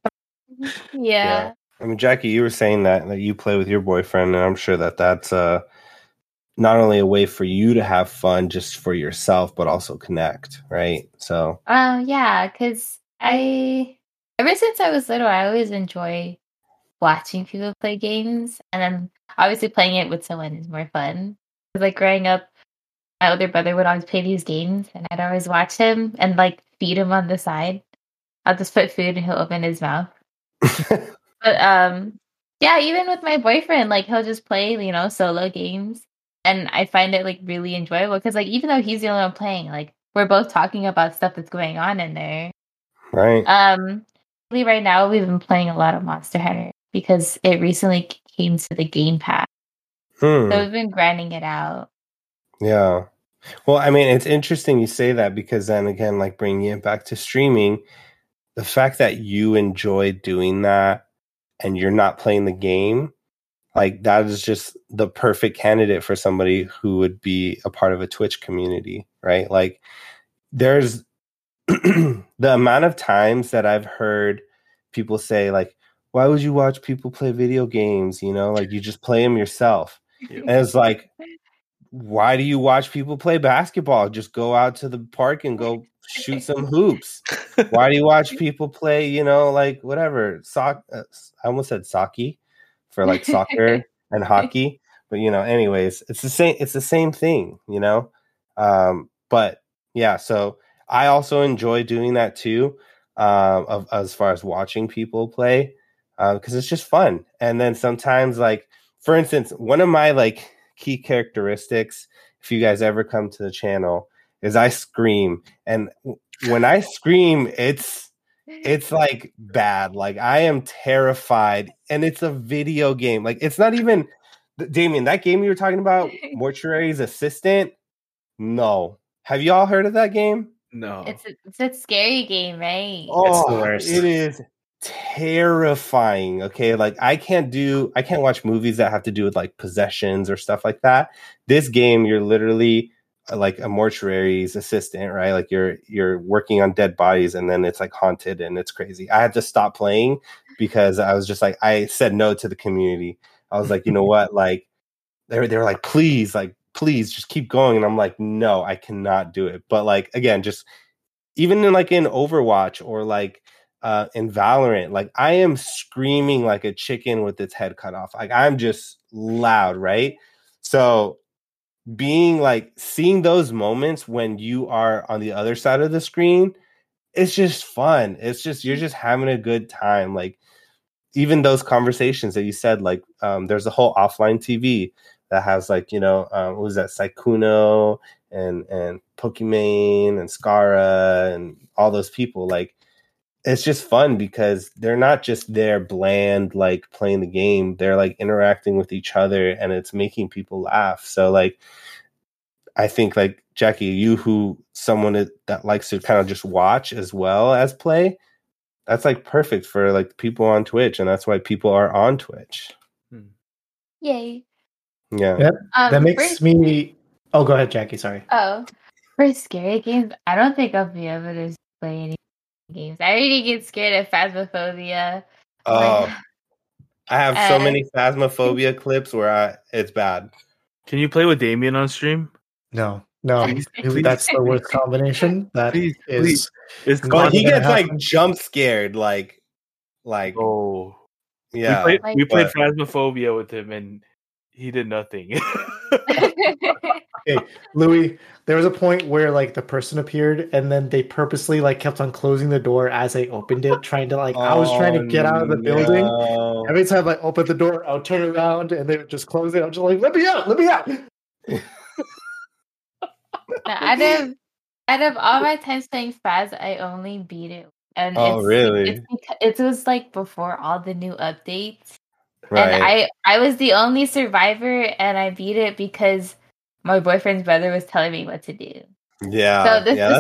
Yeah. I mean, Jackie, you were saying that you play with your boyfriend, and I'm sure that that's not only a way for you to have fun just for yourself, but also connect, right? So Yeah, because ever since I was little, I always enjoy watching people play games, and then obviously playing it with someone is more fun. 'Cause, like growing up, my older brother would always play these games, and I'd always watch him and like feed him on the side. I'll just put food and he'll open his mouth. But yeah, even with my boyfriend, like he'll just play, solo games. And I find it like really enjoyable because like even though he's the only one playing, like we're both talking about stuff that's going on in there. right. Really right now we've been playing a lot of Monster Hunter because it recently came to the Game Pass. So we've been grinding it out. Yeah. Well, I mean, it's interesting you say that because then again, like bringing it back to streaming, the fact that you enjoy doing that and you're not playing the game, like that is just the perfect candidate for somebody who would be a part of a Twitch community, right? Like there's the amount of times that I've heard people say like, why would you watch people play video games? You know, like you just play them yourself. Yep. And it's like, why do you watch people play basketball? Just go out to the park and go shoot some hoops. Why do you watch people play, like whatever, I almost said soccer for like soccer and hockey, but anyways, it's the same thing, but yeah, so I also enjoy doing that too, of as far as watching people play, because it's just fun. And then sometimes, like for instance, one of my like key characteristics, if you guys ever come to the channel, is I scream, and when I scream, it's like bad. Like I am terrified, and it's a video game. Like it's not even Damien. That game you were talking about, Mortuary's Assistant. No, have y'all heard of that game? No. It's a scary game, right? It's the Oh, worst. it is terrifying. Okay, like I can't watch movies that have to do with like possessions or stuff like that. This game, you're literally like a mortuary's assistant, right? Like you're working on dead bodies, and then it's like haunted and it's crazy. I had to stop playing because I was just like, I said no to the community. I was like, you know what? Like they were like, please just keep going, and I'm like, no, I cannot do it. But like again, just even in Overwatch or like in Valorant, like I am screaming like a chicken with its head cut off. Like I'm just loud, right? So being like seeing those moments when you are on the other side of the screen, it's just fun. It's just you're just having a good time. Like even those conversations that you said, like there's a whole offline TV that has like, what was that, Saikuno and Pokimane and Skara and all those people. Like it's just fun because they're not just there bland, like playing the game. They're like interacting with each other and it's making people laugh. So like, I think like Jackie, you who someone that likes to kind of just watch as well as play, that's like perfect for like people on Twitch. And that's why people are on Twitch. Yay. Yeah. Yep. That makes me. Oh, go ahead, Jackie. Sorry. Oh, for scary games, I don't think I'll be able to play any games. I already get scared of Phasmophobia. Oh, I have so many Phasmophobia clips where it's bad. Can you play with Damien on stream? No, Please. that's the worst combination. That Please. is. But he gets like jump scared, like. Oh, yeah. We played Phasmophobia with him, and he did nothing. Hey, Louis, there was a point where like the person appeared, and then they purposely like kept on closing the door as they opened it, trying to like. I was trying to get out of the building. Every time I opened the door, I would turn around, and they would just close it. I'm just like, let me out! Out of all my times playing Phas, I only beat it. And really? It was like before all the new updates. Right. And I was the only survivor, and I beat it because my boyfriend's brother was telling me what to do. Yeah. So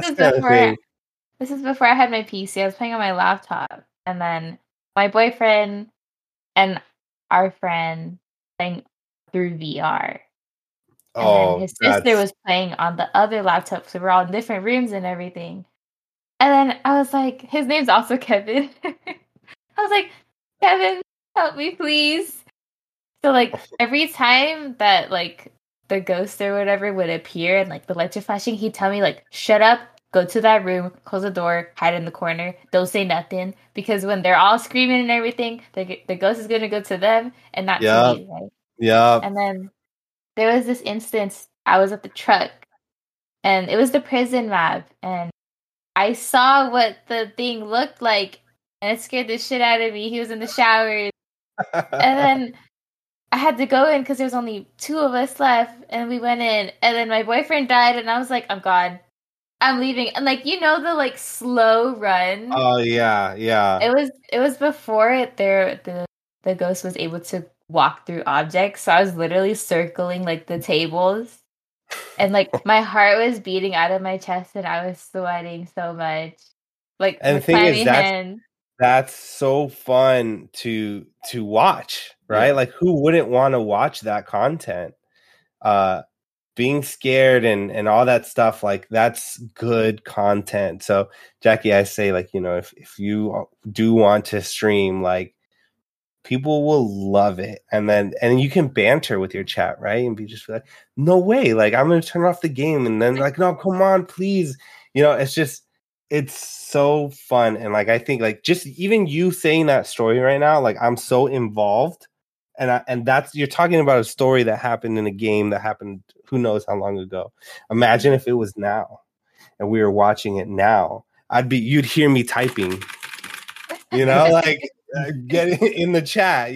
this is before I had my PC. I was playing on my laptop, and then my boyfriend and our friend playing through VR. And then his sister was playing on the other laptop, so we're all in different rooms and everything. And then I was like, his name's also Kevin. I was like, Kevin, help me, please. So like every time that like the ghost or whatever would appear and like the lights are flashing, he'd tell me like, shut up, go to that room, close the door, hide in the corner, don't say nothing. Because when they're all screaming and everything, the ghost is gonna go to them and not to you, right? Yeah. And then there was this instance, I was at the truck, and it was the prison map, and I saw what the thing looked like, and it scared the shit out of me. He was in the showers. And then I had to go in because there was only 2 of us left, and we went in, and then my boyfriend died, and I was like, I'm gone. I'm leaving. And like, the like slow run. Oh yeah. It was before the ghost was able to walk through objects, so I was literally circling like the tables, and like my heart was beating out of my chest, and I was sweating so much. Like, and the thing is that's so fun to watch, right? Like who wouldn't want to watch that content? Being scared and all that stuff, like that's good content. So Jackie, I say like, if you do want to stream, like people will love it. And you can banter with your chat, right? And be just like, no way, like I'm gonna turn off the game, and then like, no, come on, please. It's so fun. And like I think like just even you saying that story right now, like I'm so involved. And that's, you're talking about a story that happened in a game that happened who knows how long ago. Imagine if it was now and we were watching it now. You'd hear me typing, like getting in the chat,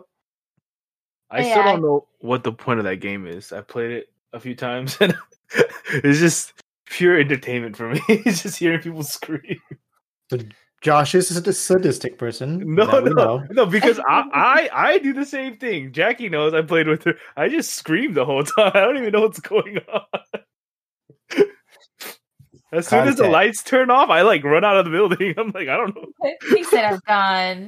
I still don't know what the point of that game is. I played it a few times, and it's just pure entertainment for me. It's just hearing people scream. Josh is a sadistic person. No, because I do the same thing. Jackie knows I played with her. I just scream the whole time. I don't even know what's going on. As soon as the lights turn off, I like run out of the building. I'm like, I don't know. He said I'm gone.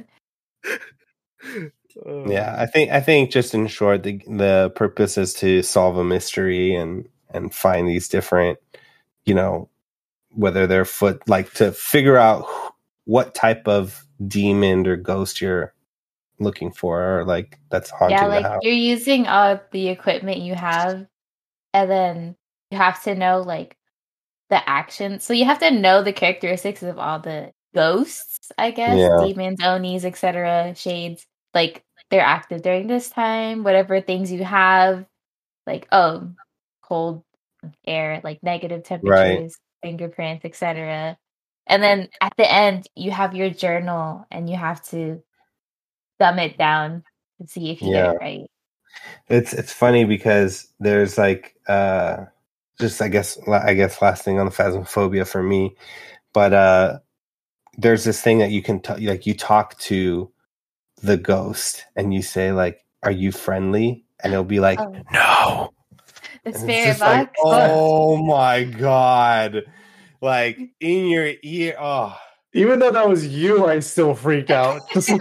Yeah, I think just in short, the purpose is to solve a mystery and find these different, whether they're to figure out what type of demon or ghost you're looking for, or like that's haunting the house. You're using all the equipment you have, and then you have to know like the action. So you have to know the characteristics of all the ghosts, I guess, demons, onis, etc., shades. Like they're active during this time. Whatever things you have, like cold air, like negative temperatures, fingerprints, etc. And then at the end, you have your journal and you have to dumb it down to see if you get it right. It's funny because there's like just I guess last thing on the Phasmophobia for me, but there's this thing that you can like you talk to the ghost and you say like, "Are you friendly?" And it'll be like, "No." The spirit box. Like, oh my god! Like in your ear. Oh, even though that was you, I still freak out.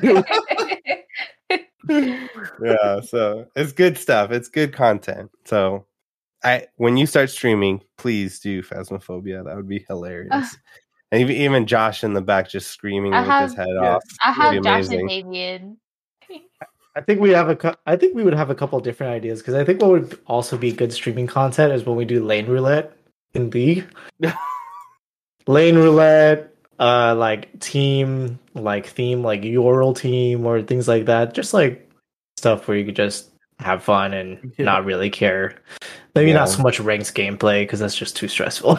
Yeah, so it's good stuff. It's good content. So when you start streaming, please do Phasmophobia. That would be hilarious. And even Josh in the back just screaming with his head off. I have Josh and Damien. I think we have I think we would have a couple of different ideas because I think what would also be good streaming content is when we do lane roulette in League. Lane roulette, like team, like theme, like Ural team or things like that. Just like stuff where you could just have fun and not really care. Maybe not so much ranks gameplay because that's just too stressful.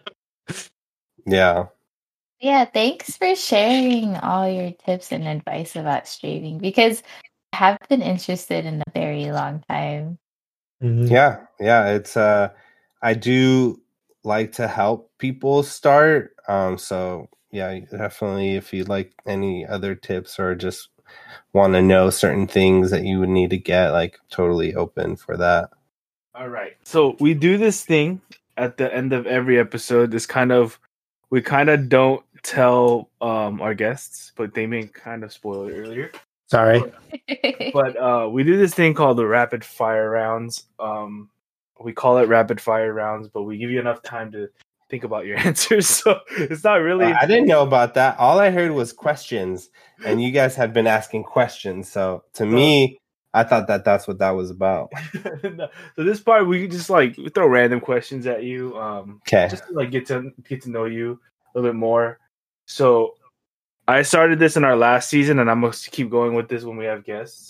Yeah. Yeah, thanks for sharing all your tips and advice about streaming because I have been interested in a very long time. Mm-hmm. Yeah. It's I do like to help people start. So yeah, definitely if you'd like any other tips or just want to know certain things that you would need to get, like totally open for that. All right. So we do this thing at the end of every episode. We kind of don't tell our guests, but Damien kind of spoiled it earlier. Sorry. But we do this thing called the rapid fire rounds. We call it rapid fire rounds, but we give you enough time to think about your answers. So it's not really. I didn't know about that. All I heard was questions, and you guys had been asking questions. So to me, I thought that's what that was about. So this part, we just like throw random questions at you. Okay. Just to like get to know you a little bit more. So I started this in our last season, and I'm going to keep going with this when we have guests.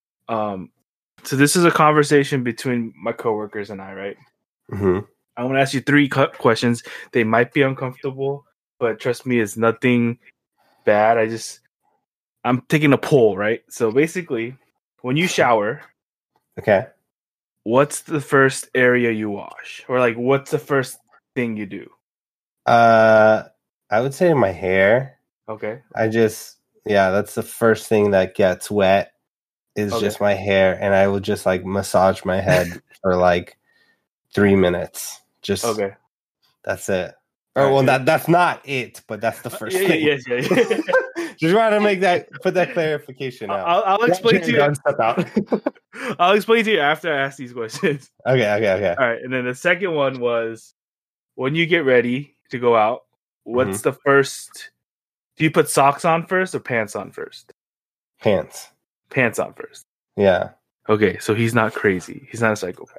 So this is a conversation between my coworkers and I, right? Mm-hmm. I want to ask you 3 questions. They might be uncomfortable, but trust me, it's nothing bad. I'm taking a poll, right? So basically, when you shower, okay, what's the first area you wash, or like what's the first thing you do? I would say my hair. Okay. That's the first thing that gets wet is just my hair, and I would just like massage my head for like 3 minutes. Just that's it. That's not it, but that's the first thing. Yes. Just want to put that clarification out. I'll explain to you. I'll explain to you after I ask these questions. Okay. All right, and then the second one was when you get ready to go out. What's the first? Do you put socks on first or pants on first? Pants. Pants on first. Yeah. Okay, so he's not crazy. He's not a psychopath.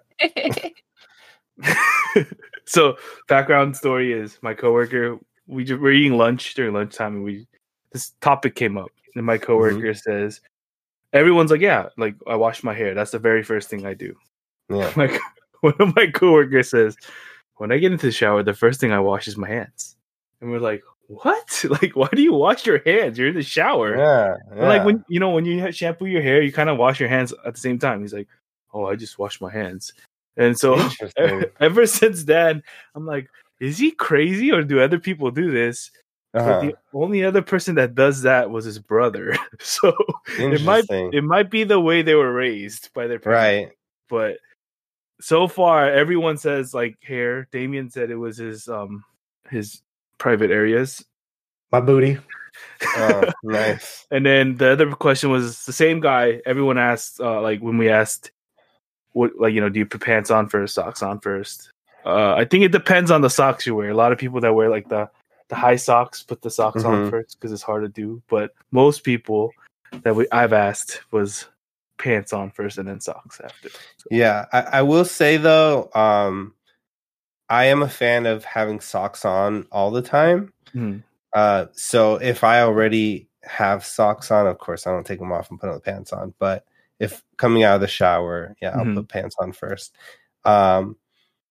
So, background story is my coworker. We're eating lunch during lunchtime, and this topic came up, and my coworker says, "Everyone's like, yeah, like I wash my hair. That's the very first thing I do." Yeah. One of my coworkers says, "When I get into the shower, the first thing I wash is my hands." And we're like, "What? Like, why do you wash your hands? You're in the shower." Yeah. Like when you shampoo your hair, you kind of wash your hands at the same time. He's like, "Oh, I just wash my hands." And so ever since then, I'm like, is he crazy or do other people do this? But the only other person that does that was his brother. So it might be the way they were raised by their parents. Right. But so far, everyone says like hair. Damien said it was his private areas. My booty. Oh, nice. And then the other question was the same guy. Everyone asked, like when we asked, what, like, do you put pants on first, socks on first? I think it depends on the socks you wear. A lot of people that wear like the high socks put the socks on first because it's hard to do. But most people that I've asked was pants on first and then socks after. So. Yeah, I will say though, I am a fan of having socks on all the time. Mm-hmm. So if I already have socks on, of course I don't take them off and put the pants on. But if coming out of the shower, I'll put pants on first.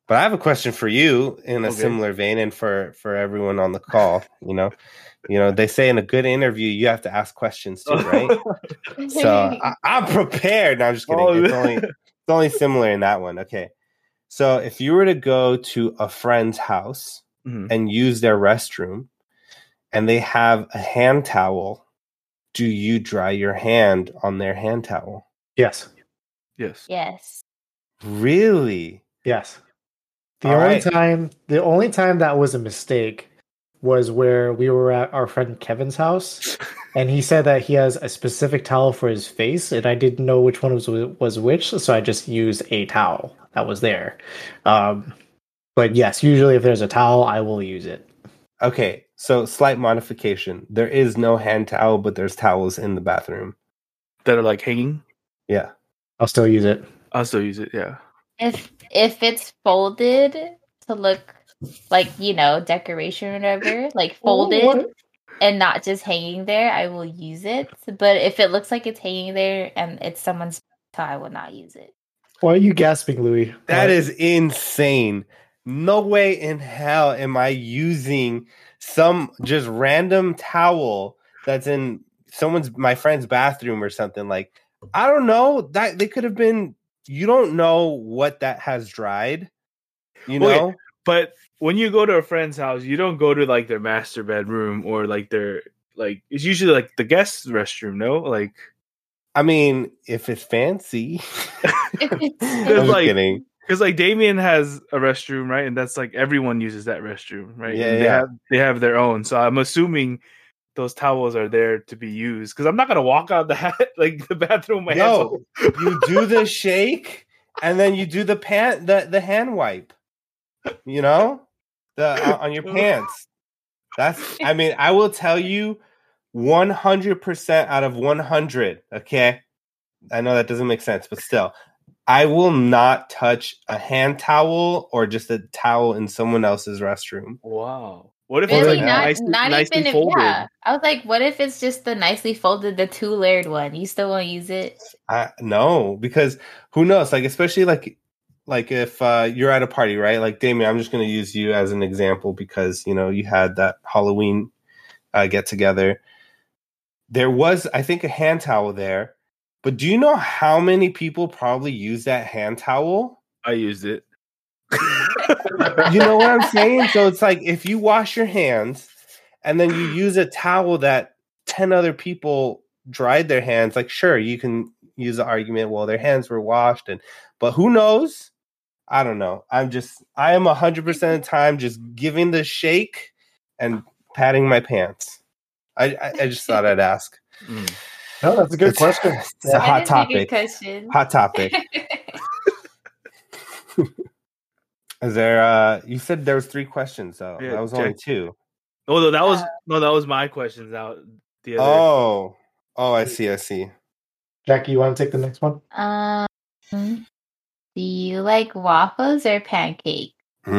But I have a question for you in a Okay. similar vein, and for everyone on the call. They say in a good interview you have to ask questions too, right? So I'm prepared. No, I'm just kidding. Oh, It's only similar in that one. Okay. So if you were to go to a friend's house Mhm. and use their restroom and they have a hand towel, do you dry your hand on their hand towel? Yes. Yes. Yes. Really? Yes. All The only time that was a mistake was where we were at our friend Kevin's house, and he said that he has a specific towel for his face, and I didn't know which one was which, so I just used a towel that was there. But yes, usually if there's a towel, I will use it. Okay. So slight modification. There is no hand towel, but there's towels in the bathroom. That are like hanging. Yeah. I'll still use it. I'll still use it. Yeah. If it's folded to look like, decoration or whatever, like folded and not just hanging there, I will use it. But if it looks like it's hanging there and it's someone's towel, I will not use it. Why are you gasping, Louis? That is insane. No way in hell am I using some just random towel that's in my friend's bathroom or something. Like, I don't know, that they could have been, you don't know what that has dried, you know? Okay, but when you go to a friend's house, you don't go to like their master bedroom or like it's usually like the guest restroom, no? Like, I mean, if it's fancy. I'm like, kidding. Because like Damien has a restroom, right? And that's like everyone uses that restroom, right? Yeah, And they have their own. So I'm assuming those towels are there to be used. Because I'm not gonna walk out the bathroom with my hands open. You do the shake and then you do the hand wipe. On your pants. I will tell you 100% out of 100, okay? I know that doesn't make sense, but still, I will not touch a hand towel or just a towel in someone else's restroom. Wow. What if really it's like nicely folded? Yeah. I was like, what if it's just the nicely folded, the 2-layered one? You still won't use it? No, because who knows? Like, especially like if you're at a party, right? Like Damien, I'm just going to use you as an example because you had that Halloween get together. There was, I think, a hand towel there. But do you know how many people probably use that hand towel? I used it. You know what I'm saying? So it's like if you wash your hands and then you use a towel that 10 other people dried their hands, like sure, you can use the argument, well, their hands were washed, but who knows? I don't know. I am 100% of the time just giving the shake and patting my pants. I just thought I'd ask. No, that's a good question. It's a hot topic. Hot topic. Is there? You said there was 3 questions though. Yeah, that was only 2. Oh no, that was my questions out. The other. Oh, I see. Jackie, you want to take the next one? Do you like waffles or pancakes?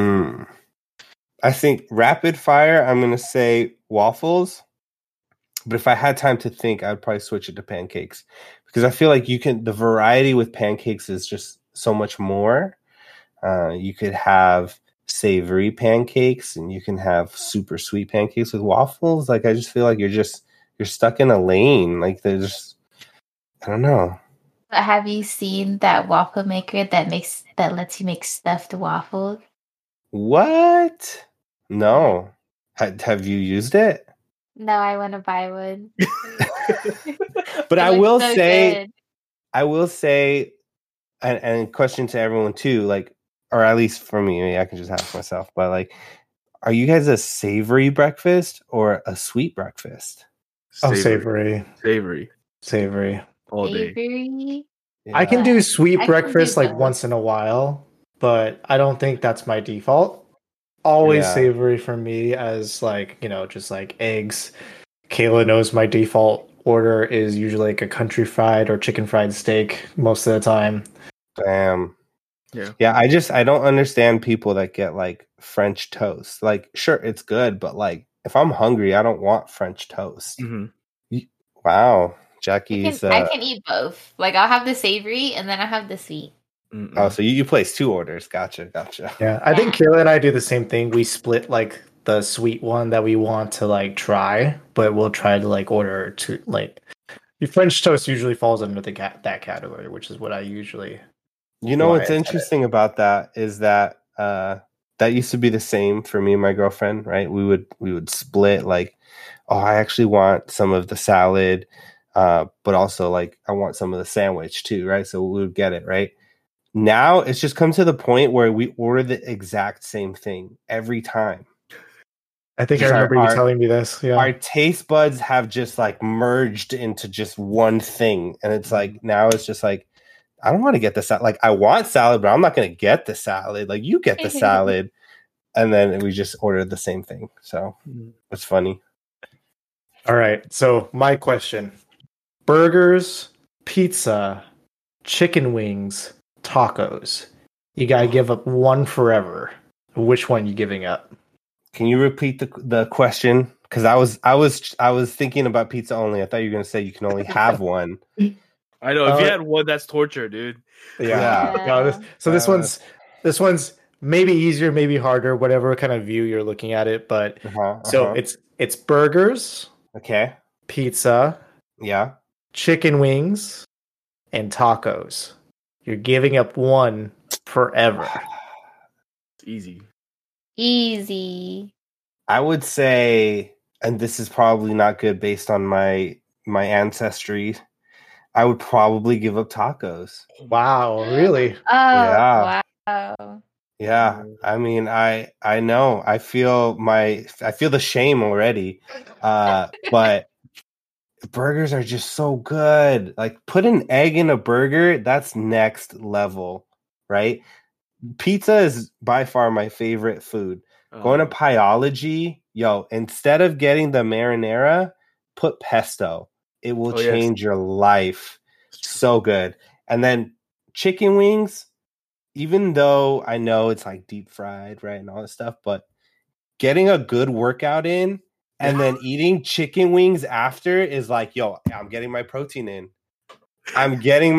I think rapid fire. I'm gonna say waffles. But if I had time to think, I'd probably switch it to pancakes because I feel like the variety with pancakes is just so much more. You could have savory pancakes and you can have super sweet pancakes with waffles. Like, I just feel like you're stuck in a lane. Like, I don't know. But have you seen that waffle maker that lets you make stuffed waffles? What? No. Have you used it? No, I want to buy one. But I will say, and question to everyone too, like, or at least for me, maybe I can just ask myself, but like, are you guys a savory breakfast or a sweet breakfast? Savory. Savory. All day. Savory? Yeah. I can do sweet breakfast like once in a while, but I don't think that's my default. Always savory for me as like, just like eggs. Kayla knows my default order is usually like a country fried or chicken fried steak most of the time. Damn. Yeah. I don't understand people that get like French toast. Like, sure, it's good, but like if I'm hungry, I don't want French toast. Mm-hmm. Wow. Jackie's I can eat both. Like I'll have the savory and then I have the sweet. Oh, so you place 2 orders. Gotcha. Yeah, I think Kayla and I do the same thing. We split like the sweet one that we want to like try, but we'll try to like order to like your French toast usually falls under that category, which is what I usually. You know what's interesting about that is that that used to be the same for me and my girlfriend, right? We would split like, oh, I actually want some of the salad, but also like I want some of the sandwich too, right? So we would get it, right? Now it's just come to the point where we order the exact same thing every time. I think I remember you telling me this. Yeah. Our taste buds have just like merged into just one thing. And it's like, now it's just like, I don't want to get the salad. Like, I want salad, but I'm not going to get the salad. Like, you get the salad. And then we just ordered the same thing. So it's funny. All right. So my question, burgers, pizza, chicken wings, tacos. You got to give up one forever. Which one you giving up? Can you repeat the question? Because I was thinking about pizza only. I thought you were going to say you can only have one. I know. If you had one, that's torture, dude. Yeah. No, this one's maybe easier, maybe harder, whatever kind of view you're looking at it. But so it's burgers, okay, pizza, yeah, chicken wings, and tacos. You're giving up one forever. It's Easy. I would say, and this is probably not good based on my ancestry, I would probably give up tacos. Wow, really? Oh, yeah. Wow. Yeah, I mean, I know. I feel the shame already. But burgers are just so good. Like, put an egg in a burger, that's next level, right? Pizza is by far my favorite food. Going to Pieology, instead of getting the marinara, put pesto. It will change your life. So good. And then chicken wings, even though I know it's like deep fried, right, and all this stuff, but getting a good workout in and then eating chicken wings after is like, I'm getting my protein in. And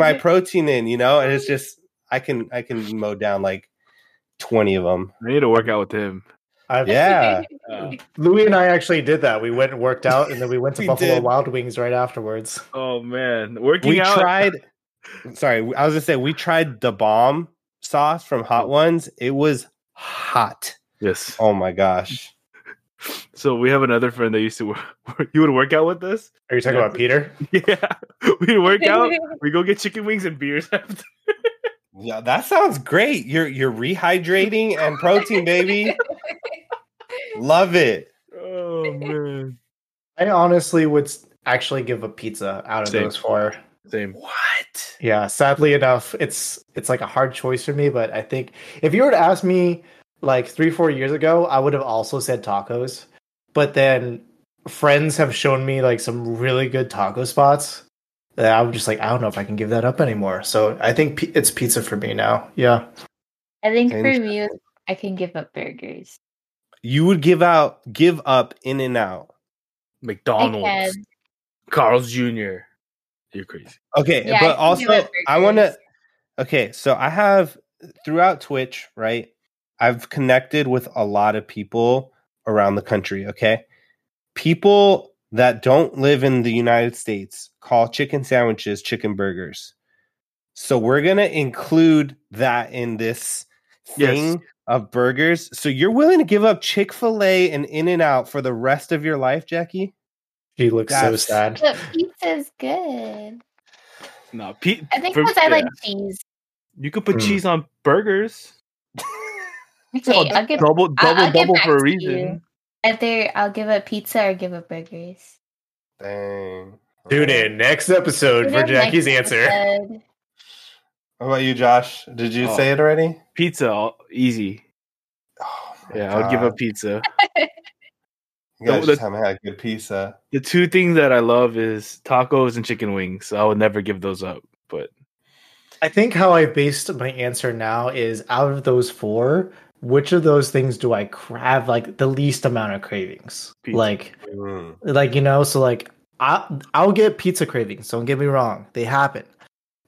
it's just I can mow down like 20 of them. I need to work out with him. Louis and I actually did that. We went and worked out, and then we went to Buffalo Wild Wings right afterwards. Oh man, we tried. Sorry, I was gonna say we tried the bomb sauce from Hot Ones. It was hot. Yes. Oh my gosh. So we have another friend that used to work. He would work out with us. Are you talking about Peter? Yeah, we'd work out. We go get chicken wings and beers after. Yeah, that sounds great. You're rehydrating and protein, baby. Love it. Oh man. I honestly would actually give a pizza out of those 4. Same. What? Yeah, sadly enough, it's like a hard choice for me, but I think if you were to ask me like 3-4 years ago, I would have also said tacos. But then friends have shown me like some really good taco spots that I'm just like, I don't know if I can give that up anymore. So I think it's pizza for me now. Yeah. I think for me, I can give up burgers. You would give up In-N-Out, McDonald's, Carl's Jr. You're crazy. Okay, yeah, but also I want to. Okay, so I have throughout Twitch, right? I've connected with a lot of people around the country. Okay, people that don't live in the United States call chicken sandwiches chicken burgers. So we're going to include that in this thing of burgers. So you're willing to give up Chick-fil-A and In-N-Out for the rest of your life, Jackie? She looks so sad. But pizza's good. No, I think because I like cheese. You could put cheese on burgers. Okay, I'll give double for a reason. Either I'll give up pizza or give up burgers. Dang. Tune in next episode for Jackie's answer. What about you, Josh? Did you say it already? Pizza, easy. Oh yeah, I would give up pizza. You guys just haven't had good pizza. The 2 things that I love is tacos and chicken wings. So I would never give those up. But I think how I based my answer now is out of those 4, which of those things do I have like the least amount of cravings? Pizza. Like so like I'll get pizza cravings. Don't get me wrong, they happen.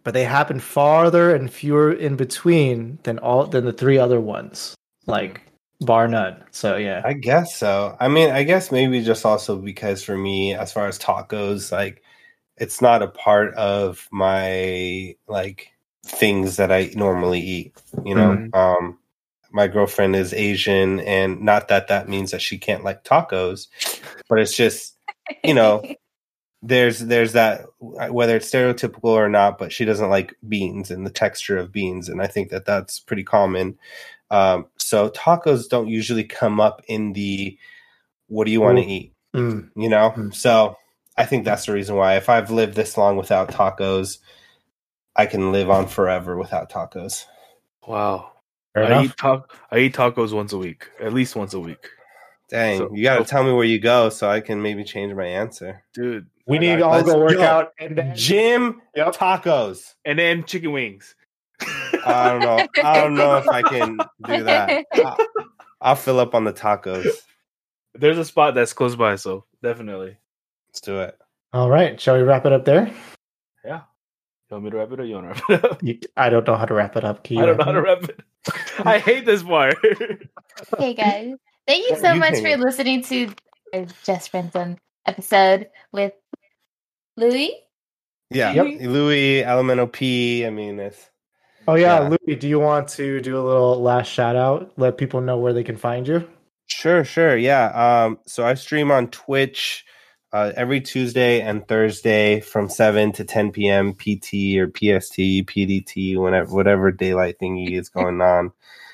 but they happen farther and fewer in between than the three other ones, like bar none. So yeah, I guess so. I mean, I guess maybe just also because for me, as far as tacos, like it's not a part of my like things that I normally eat. You know, my girlfriend is Asian, and not that that means that she can't like tacos, but it's just, you know, there's that, whether it's stereotypical or not, but she doesn't like beans and the texture of beans, and I think that that's pretty common. So tacos don't usually come up in the what do you want to eat, you know? So I think that's the reason why if I've lived this long without tacos, I can live on forever without tacos. Wow. Fair I enough. eat tacos once a week, at least once a week. Dang, So- you got to tell me where you go so I can maybe change my answer. Dude. We I need to got- all go work Yo, out and then Gym, Yep. tacos. and then chicken wings. I don't know. I don't know if I can do that. I'll fill up on the tacos. There's a spot that's close by, so definitely. Let's do it. All right, shall we wrap it up there? Yeah. You want me to wrap it up? You want to wrap it up? I don't know how to wrap it up. Can you I don't know wrap how to it up? wrap it. I hate this part. Hey guys, thank you so You much can- for listening to our Just Friends on episode with Louis. Yeah. Yep. Louis, Elemental P. I mean, it's Oh yeah, Yeah. Louis, do you want to do a little last shout out? Let people know where they can find you. sure. Yeah. So I stream on Twitch every Tuesday and Thursday from 7 to 10 p.m. PT or PST, PDT, whatever daylight thingy is going on.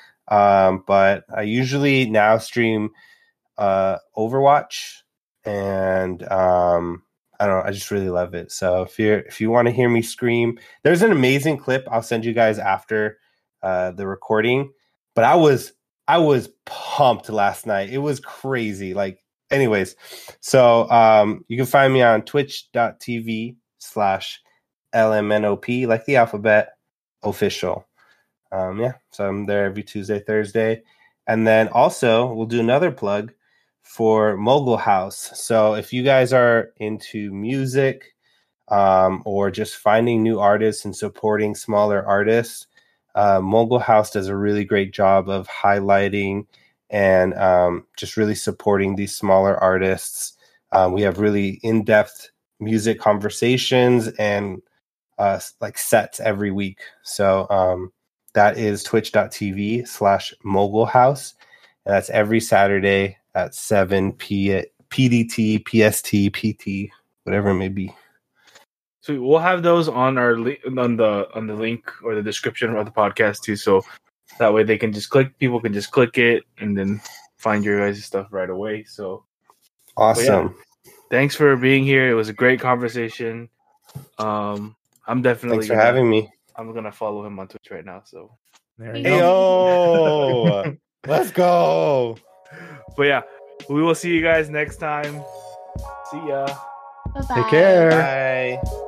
But I usually now stream Overwatch, and I don't know, I just really love it. So if you want to hear me scream, there's an amazing clip I'll send you guys after the recording. But I was pumped last night. It was crazy. Like, anyways, so you can find me on twitch.tv/LMNOP, like the alphabet, official. Yeah, so I'm there every Tuesday, Thursday. And then also we'll do another plug for Mogul House. So if you guys are into music or just finding new artists and supporting smaller artists, Mogul House does a really great job of highlighting and just really supporting these smaller artists. We have really in-depth music conversations and like sets every week. So that is twitch.tv/Mogul House. And that's every Saturday at 7 PDT, PST, PT, whatever it may be. So we'll have those on our on the link or the description of the podcast too. So that way they can just click. People can just click it and then find your guys' stuff right away. So Awesome. thanks for being here. It was a great conversation. I'm definitely Thanks for having me. I'm gonna follow him on Twitch right now. So There you Hey, go. Hey, let's go. but yeah, we will see you guys next time. See ya. Bye bye. Take care. Bye.